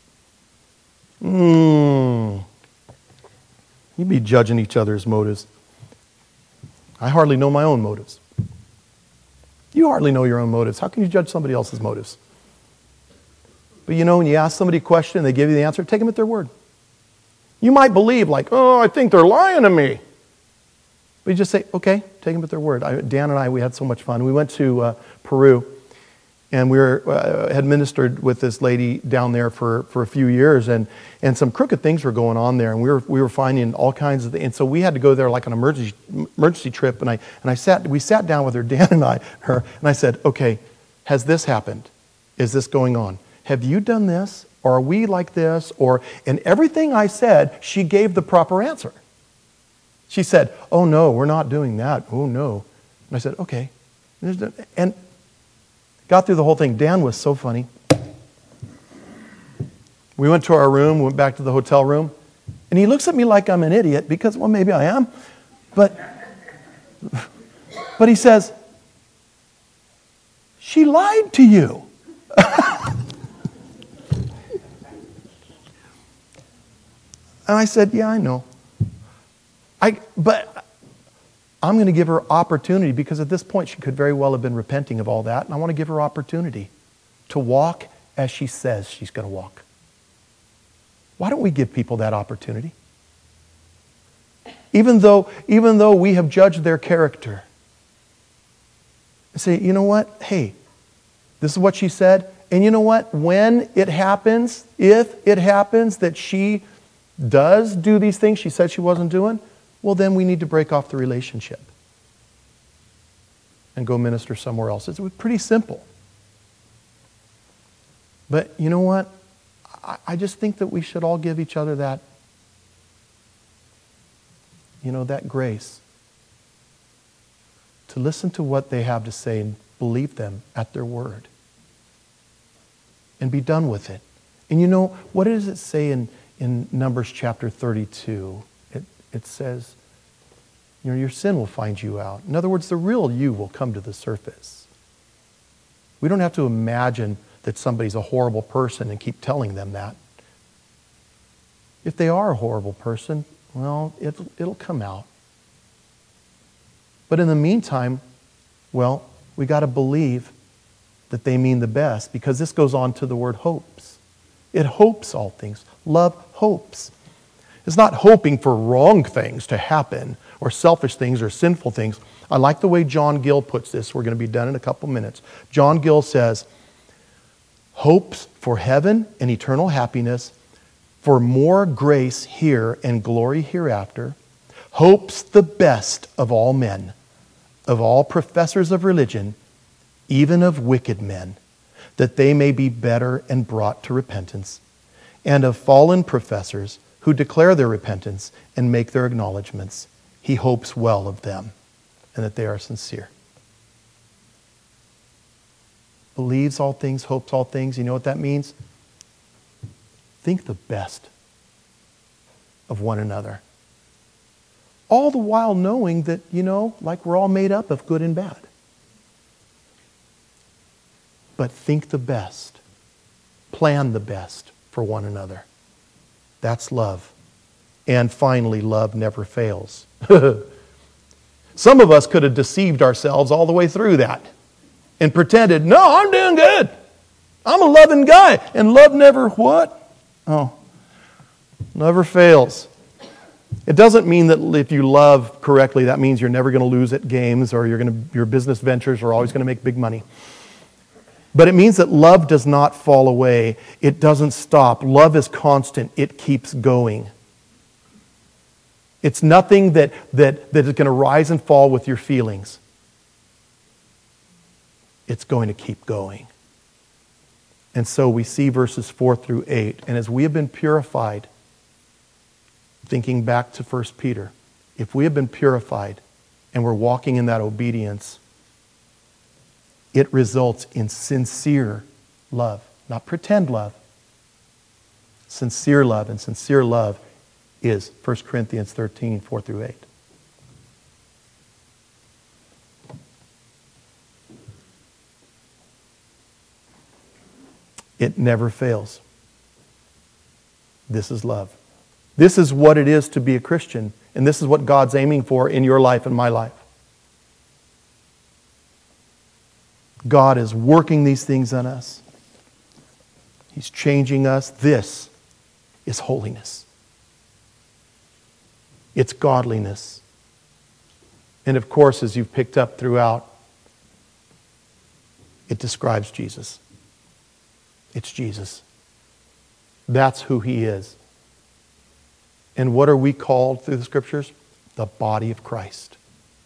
Hmm. You'd be judging each other's motives. I hardly know my own motives. You hardly know your own motives. How can you judge somebody else's motives? But you know, when you ask somebody a question and they give you the answer, take them at their word. You might believe like, oh, I think they're lying to me. But you just say, okay, take them at their word. I, Dan and I, we had so much fun. We went to uh, Peru, and we were, uh, had ministered with this lady down there for, for a few years, and, and some crooked things were going on there, and we were we were finding all kinds of things. And so we had to go there like an emergency emergency trip, and I and I sat we sat down with her, Dan and I, her, and I said, okay, has this happened? Is this going on? Have you done this? Or are we like this? Or, and everything I said, she gave the proper answer. She said, oh no, we're not doing that. Oh no. And I said, okay. And got through the whole thing. Dan was so funny. We went to our room, went back to the hotel room, and he looks at me like I'm an idiot because, well, maybe I am. But, but he says, she lied to you. And I said, yeah, I know. I, but I'm going to give her opportunity because at this point she could very well have been repenting of all that. And I want to give her opportunity to walk as she says she's going to walk. Why don't we give people that opportunity? Even though, even though we have judged their character. I say, you know what? Hey, this is what she said. And you know what? When it happens, if it happens that she does do these things she said she wasn't doing, well, then we need to break off the relationship and go minister somewhere else. It's pretty simple. But you know what? I, I just think that we should all give each other that, you know, that grace to listen to what they have to say and believe them at their word and be done with it. And you know, what does it say in In Numbers chapter thirty-two, it, it says, you know, your sin will find you out. In other words, the real you will come to the surface. We don't have to imagine that somebody's a horrible person and keep telling them that. If they are a horrible person, well, it'll, it'll come out. But in the meantime, well, we got to believe that they mean the best, because this goes on to the word hopes. It hopes all things. Love hopes. It's not hoping for wrong things to happen or selfish things or sinful things. I like the way John Gill puts this. We're going to be done in a couple minutes. John Gill says, hopes for heaven and eternal happiness, for more grace here and glory hereafter, hopes the best of all men, of all professors of religion, even of wicked men, that they may be better and brought to repentance, and of fallen professors who declare their repentance and make their acknowledgments. He hopes well of them and that they are sincere. Believes all things, hopes all things. You know what that means? Think the best of one another. All the while knowing that, you know, like we're all made up of good and bad. But think the best. Plan the best for one another. That's love. And finally, love never fails. Some of us could have deceived ourselves all the way through that and pretended, no, I'm doing good. I'm a loving guy. And love never what? Oh, never fails. It doesn't mean that if you love correctly, that means you're never going to lose at games or you're going to, your business ventures are always going to make big money. But it means that love does not fall away. It doesn't stop. Love is constant. It keeps going. It's nothing that, that, that is going to rise and fall with your feelings. It's going to keep going. And so we see verses four through eight. And as we have been purified, thinking back to First Peter, if we have been purified and we're walking in that obedience, it results in sincere love, not pretend love. Sincere love, and sincere love is First Corinthians thirteen, four through eight. It never fails. This is love. This is what it is to be a Christian, and this is what God's aiming for in your life and my life. God is working these things on us. He's changing us. This is holiness. It's godliness. And of course, as you've picked up throughout, it describes Jesus. It's Jesus. That's who He is. And what are we called through the Scriptures? The body of Christ.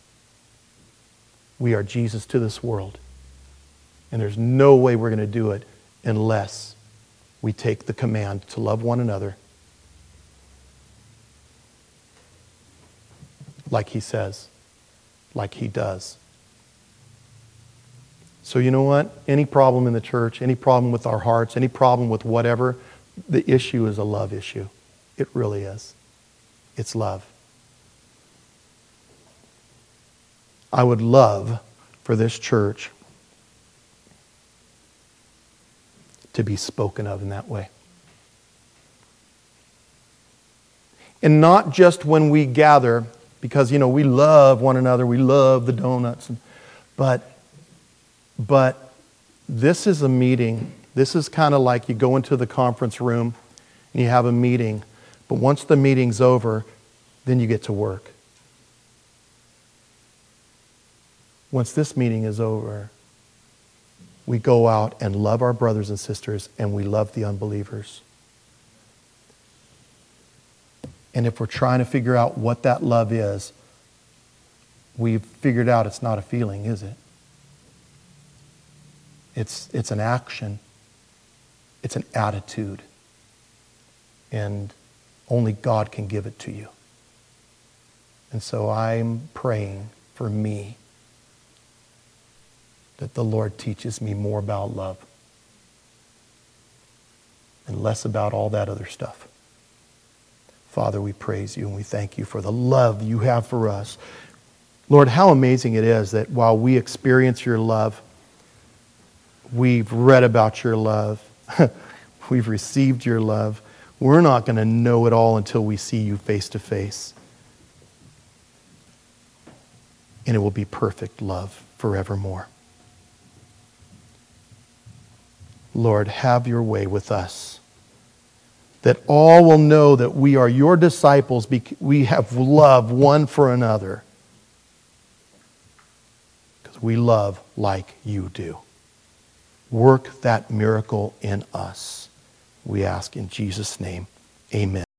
We are Jesus to this world. And there's no way we're going to do it unless we take the command to love one another like He says, like He does. So you know what? Any problem in the church, any problem with our hearts, any problem with whatever, the issue is a love issue. It really is. It's love. I would love for this church to be spoken of in that way. And not just when we gather, because, you know, we love one another, we love the donuts, and, but, but this is a meeting. This is kind of like you go into the conference room and you have a meeting, but once the meeting's over, then you get to work. Once this meeting is over, we go out and love our brothers and sisters, and we love the unbelievers. And if we're trying to figure out what that love is, we've figured out it's not a feeling, is it? It's, it's an action. It's an attitude. And only God can give it to you. And so I'm praying for me that the Lord teaches me more about love and less about all that other stuff. Father, we praise you and we thank you for the love you have for us. Lord, how amazing it is that while we experience your love, we've read about your love, we've received your love, we're not going to know it all until we see you face to face. And it will be perfect love forevermore. Lord, have your way with us. That all will know that we are your disciples because we have love one for another. Because we love like you do. Work that miracle in us. We ask in Jesus' name, amen.